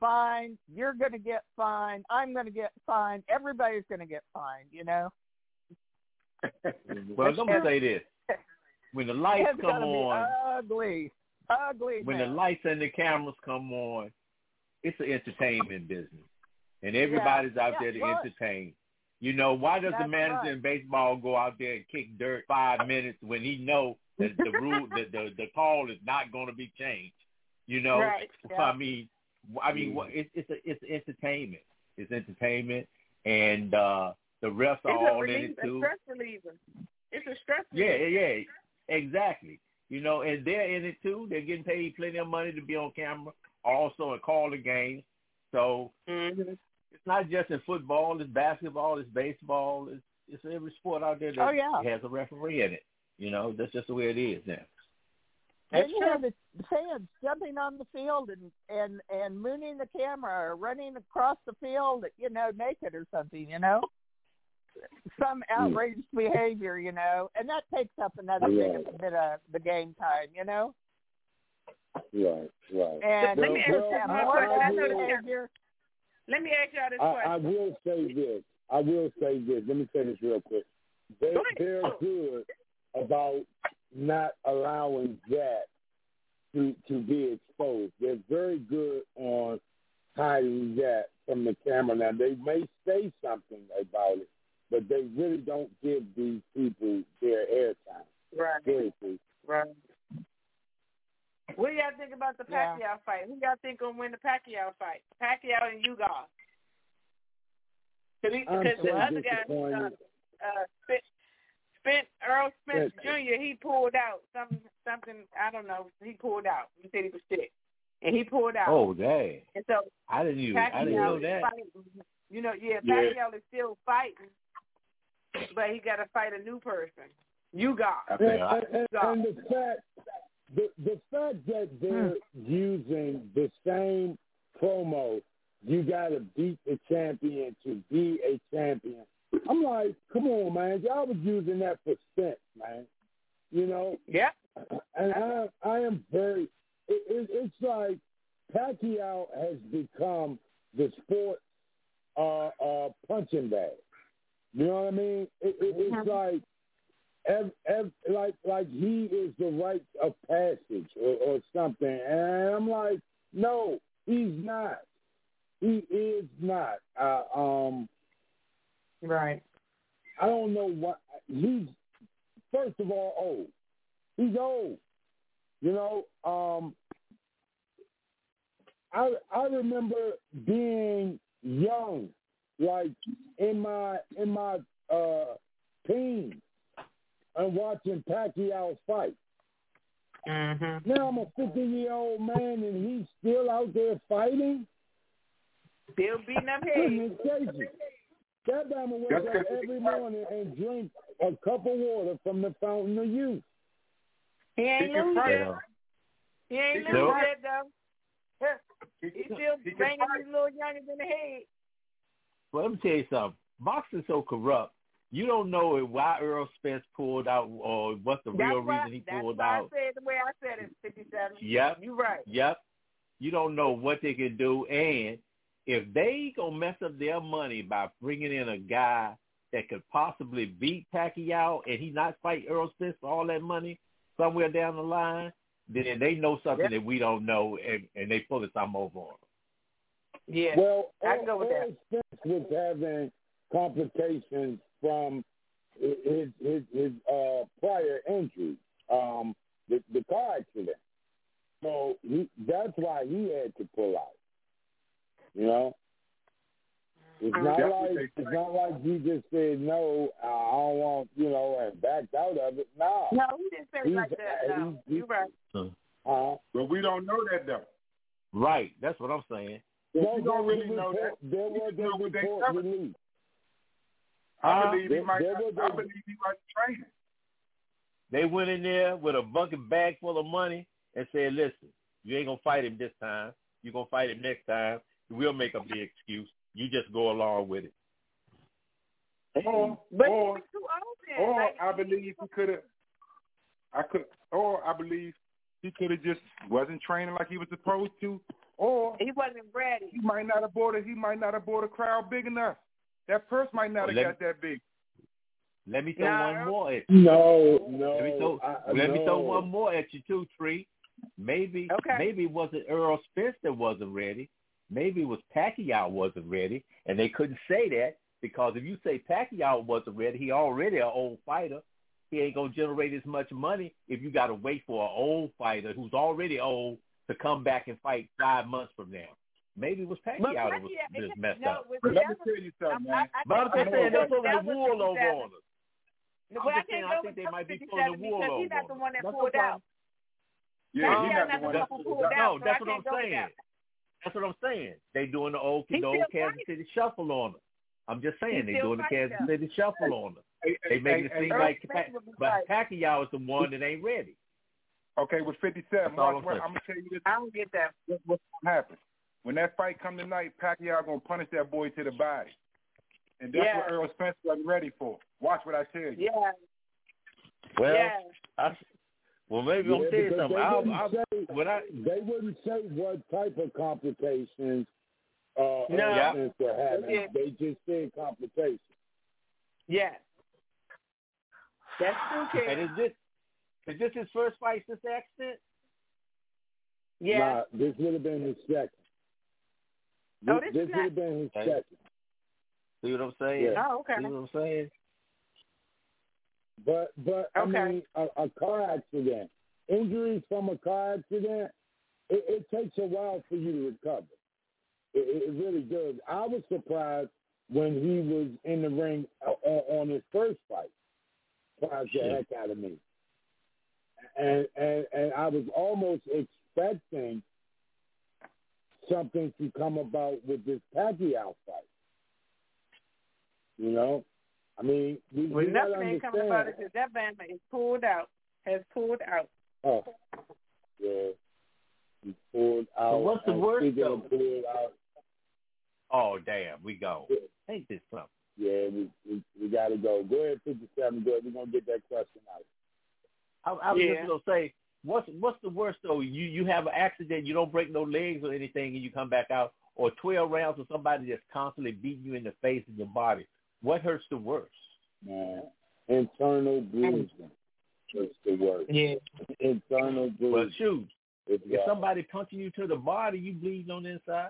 fined. You're going to get fined. I'm going to get fined. Everybody's going to get fined, you know? Well, let me say this. When the lights it's come on, ugly, when man. the lights and the cameras come on, it's an entertainment business, and everybody's out there to entertain. You know, why does the manager in baseball go out there and kick dirt 5 minutes when he knows that the rule, the call is not going to be changed? You know, right. I mean, it's entertainment. It's entertainment, and the refs are all in it too. It's a stress reliever. It's a stress reliever. Yeah, exactly. You know, and they're in it too. They're getting paid plenty of money to be on camera, also and call the games. So it's not just in football. It's basketball. It's baseball. It's every sport out there that has a referee in it. You know, that's just the way it is now. Then you have the fans jumping on the field and mooning the camera or running across the field, you know, naked or something, you know. Some outrageous behavior, you know, and that takes up another bit of the game time, you know. Right. And let me ask y'all this question. I will say this. Let me say this real quick. They're good about not allowing that to be exposed. They're very good on hiding that from the camera. Now, they may say something about it, but they really don't give these people their airtime. Right. Seriously. Right. What do y'all think about the Pacquiao fight? Who y'all think will win the Pacquiao fight? Pacquiao and Ugas. Because the other guy, Earl Spence Jr., he pulled out something. I don't know. He pulled out. He said he was sick, and he pulled out. Oh, dang! And so I didn't know that. You know, Pacquiao is still fighting, but he got to fight a new person. Ugas. And the fact that they're using the same promo, you got to beat the champion to be a champion. I'm like, come on, man. Y'all was using that for Spence, man. You know? Yeah. And I am very it's like Pacquiao has become the sports punching bag. You know what I mean? It's like he is the rite of passage or something. And I'm like, no, he's not. He is not. Right. I don't know what he's. First of all, old. He's old. You know. I remember being young, like in my teens, and watching Pacquiao fight. Mm-hmm. Now I'm a 50-year-old man, and he's still out there fighting. Still beating up heads. That man will wake up every morning and drink a cup of water from the fountain of youth. He ain't lose yet. He ain't lose yet, though. He's still banging these little youngins in the head. Well, let me tell you something. Boxing's so corrupt. You don't know why Earl Spence pulled out or what's the real reason he pulled out. That's why I said it the way I said it, 57. Yep. You're right. Yep. You don't know what they can do, and if they gonna mess up their money by bringing in a guy that could possibly beat Pacquiao and he not fight Earl Spence for all that money somewhere down the line, then they know something that we don't know, and they pulling something over on them. Yeah. Well, I can go with Earl Spence was having complications from his prior injury, the car accident. So that's why he had to pull out. You know, it's not like he just said no. I don't want, and backed out of it. No, he didn't say it like that. No, you're right. But we don't know that though. Right, that's what I'm saying. Well, you don't really know that. There was a report released. I believe he might training. They went in there with a bucket bag full of money and said, "Listen, you ain't gonna fight him this time. You're gonna fight him next time. We'll make up the excuse. You just go along with it." Or I believe he could have. I believe he could have just wasn't training like he was supposed to, Or he wasn't ready. He might not have bought a crowd big enough. That purse might not have got that big. Let me throw one more at you. No. Let me throw one more at you too, Tree. Maybe it wasn't Earl Spence that wasn't ready. Maybe it was Pacquiao wasn't ready, and they couldn't say that because if you say Pacquiao wasn't ready, he already an old fighter. He ain't gonna generate as much money if you got to wait for an old fighter who's already old to come back and fight 5 months from now. Maybe it was Pacquiao that was just messed up. Let me tell you something, man. But I'm just saying they're pulling the wool over on us. I think they might be pulling the wool over on us. He's not the one that pulled out. Yeah, he's not the one that pulled out. No, that's what I'm saying. That's what I'm saying. They doing the old Kansas City shuffle on us. I'm just saying they doing the Kansas City shuffle on us. They making it seem like Pacquiao is the one that ain't ready. Okay, with 57, I'm gonna tell you this. I don't get that. What's gonna happen when that fight come tonight? Pacquiao gonna punish that boy to the body, and that's what Earl Spence wasn't ready for. Watch what I tell you. Yeah. Well, maybe I'm saying something. They wouldn't say what type of complications were having. They just said complications. Yeah. That's true, kid. And is this his first fight since the accident? Yeah. Nah, this would have been his second. This would have been his second. See what I'm saying? Yeah. Oh, okay. See what I'm saying? But I mean, a car accident, injuries from a car accident, it takes a while for you to recover. It really does. I was surprised when he was in the ring on his first fight. Surprised the heck out of me. And I was almost expecting something to come about with this Pacquiao fight. You know? I mean, we nothing ain't coming about it because that band is pulled out. Oh, yeah. He pulled out. So what's the worst though? Pulled out. Oh, damn. We go. Ain't this something? Yeah, we got to go. Go ahead, 57. Good. We're going to get that question out. I was just going to say, what's the worst, though? You have an accident, you don't break no legs or anything, and you come back out, or 12 rounds of somebody that's constantly beating you in the face and your body. What hurts the worst? Man, internal bruising hurts the worst. Yeah. Internal bruising. Well, shoot. If somebody punching you to the body, you bleeding on the inside.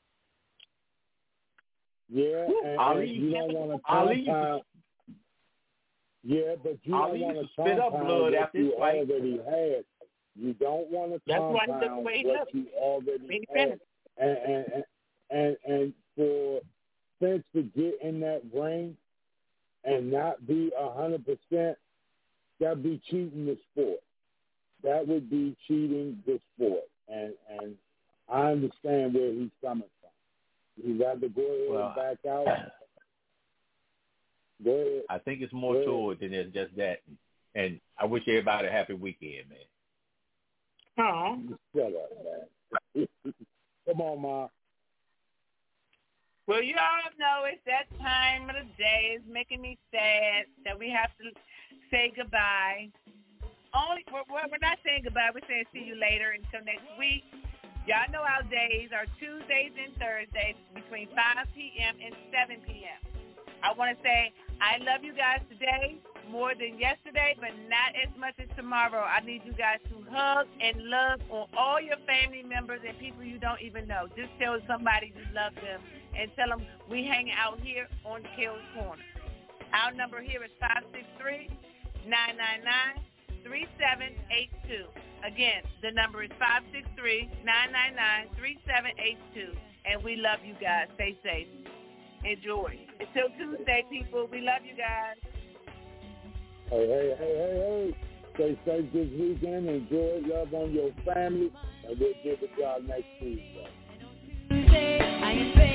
Yeah, and you don't want to compound. Yeah, but you don't want to spit up blood after you fight. already had. You don't want to compound what you already had. And for Spence to get in that ring and not be 100%, that'd be cheating the sport. That would be cheating the sport. And I understand where he's coming from. He'd rather go ahead and back out. Go ahead. I think it's more to it than just that. And I wish everybody a happy weekend, man. Oh. Shut up, man. Come on, Ma. Well, you all know it's that time of the day. It's making me sad that we have to say goodbye. We're not saying goodbye. We're saying see you later until next week. Y'all know our days are Tuesdays and Thursdays between 5 p.m. and 7 p.m. I want to say I love you guys today more than yesterday, but not as much as tomorrow. I need you guys to hug and love on all your family members and people you don't even know. Just tell somebody you love them and tell them we hang out here on Kale's Corner. Our number here is 563-999-3782. Again, the number is 563-999-3782. And we love you guys. Stay safe. Enjoy. Until Tuesday, people. We love you guys. Hey. Stay safe this weekend. Enjoy. Love on your family. And we'll get with y'all next Tuesday.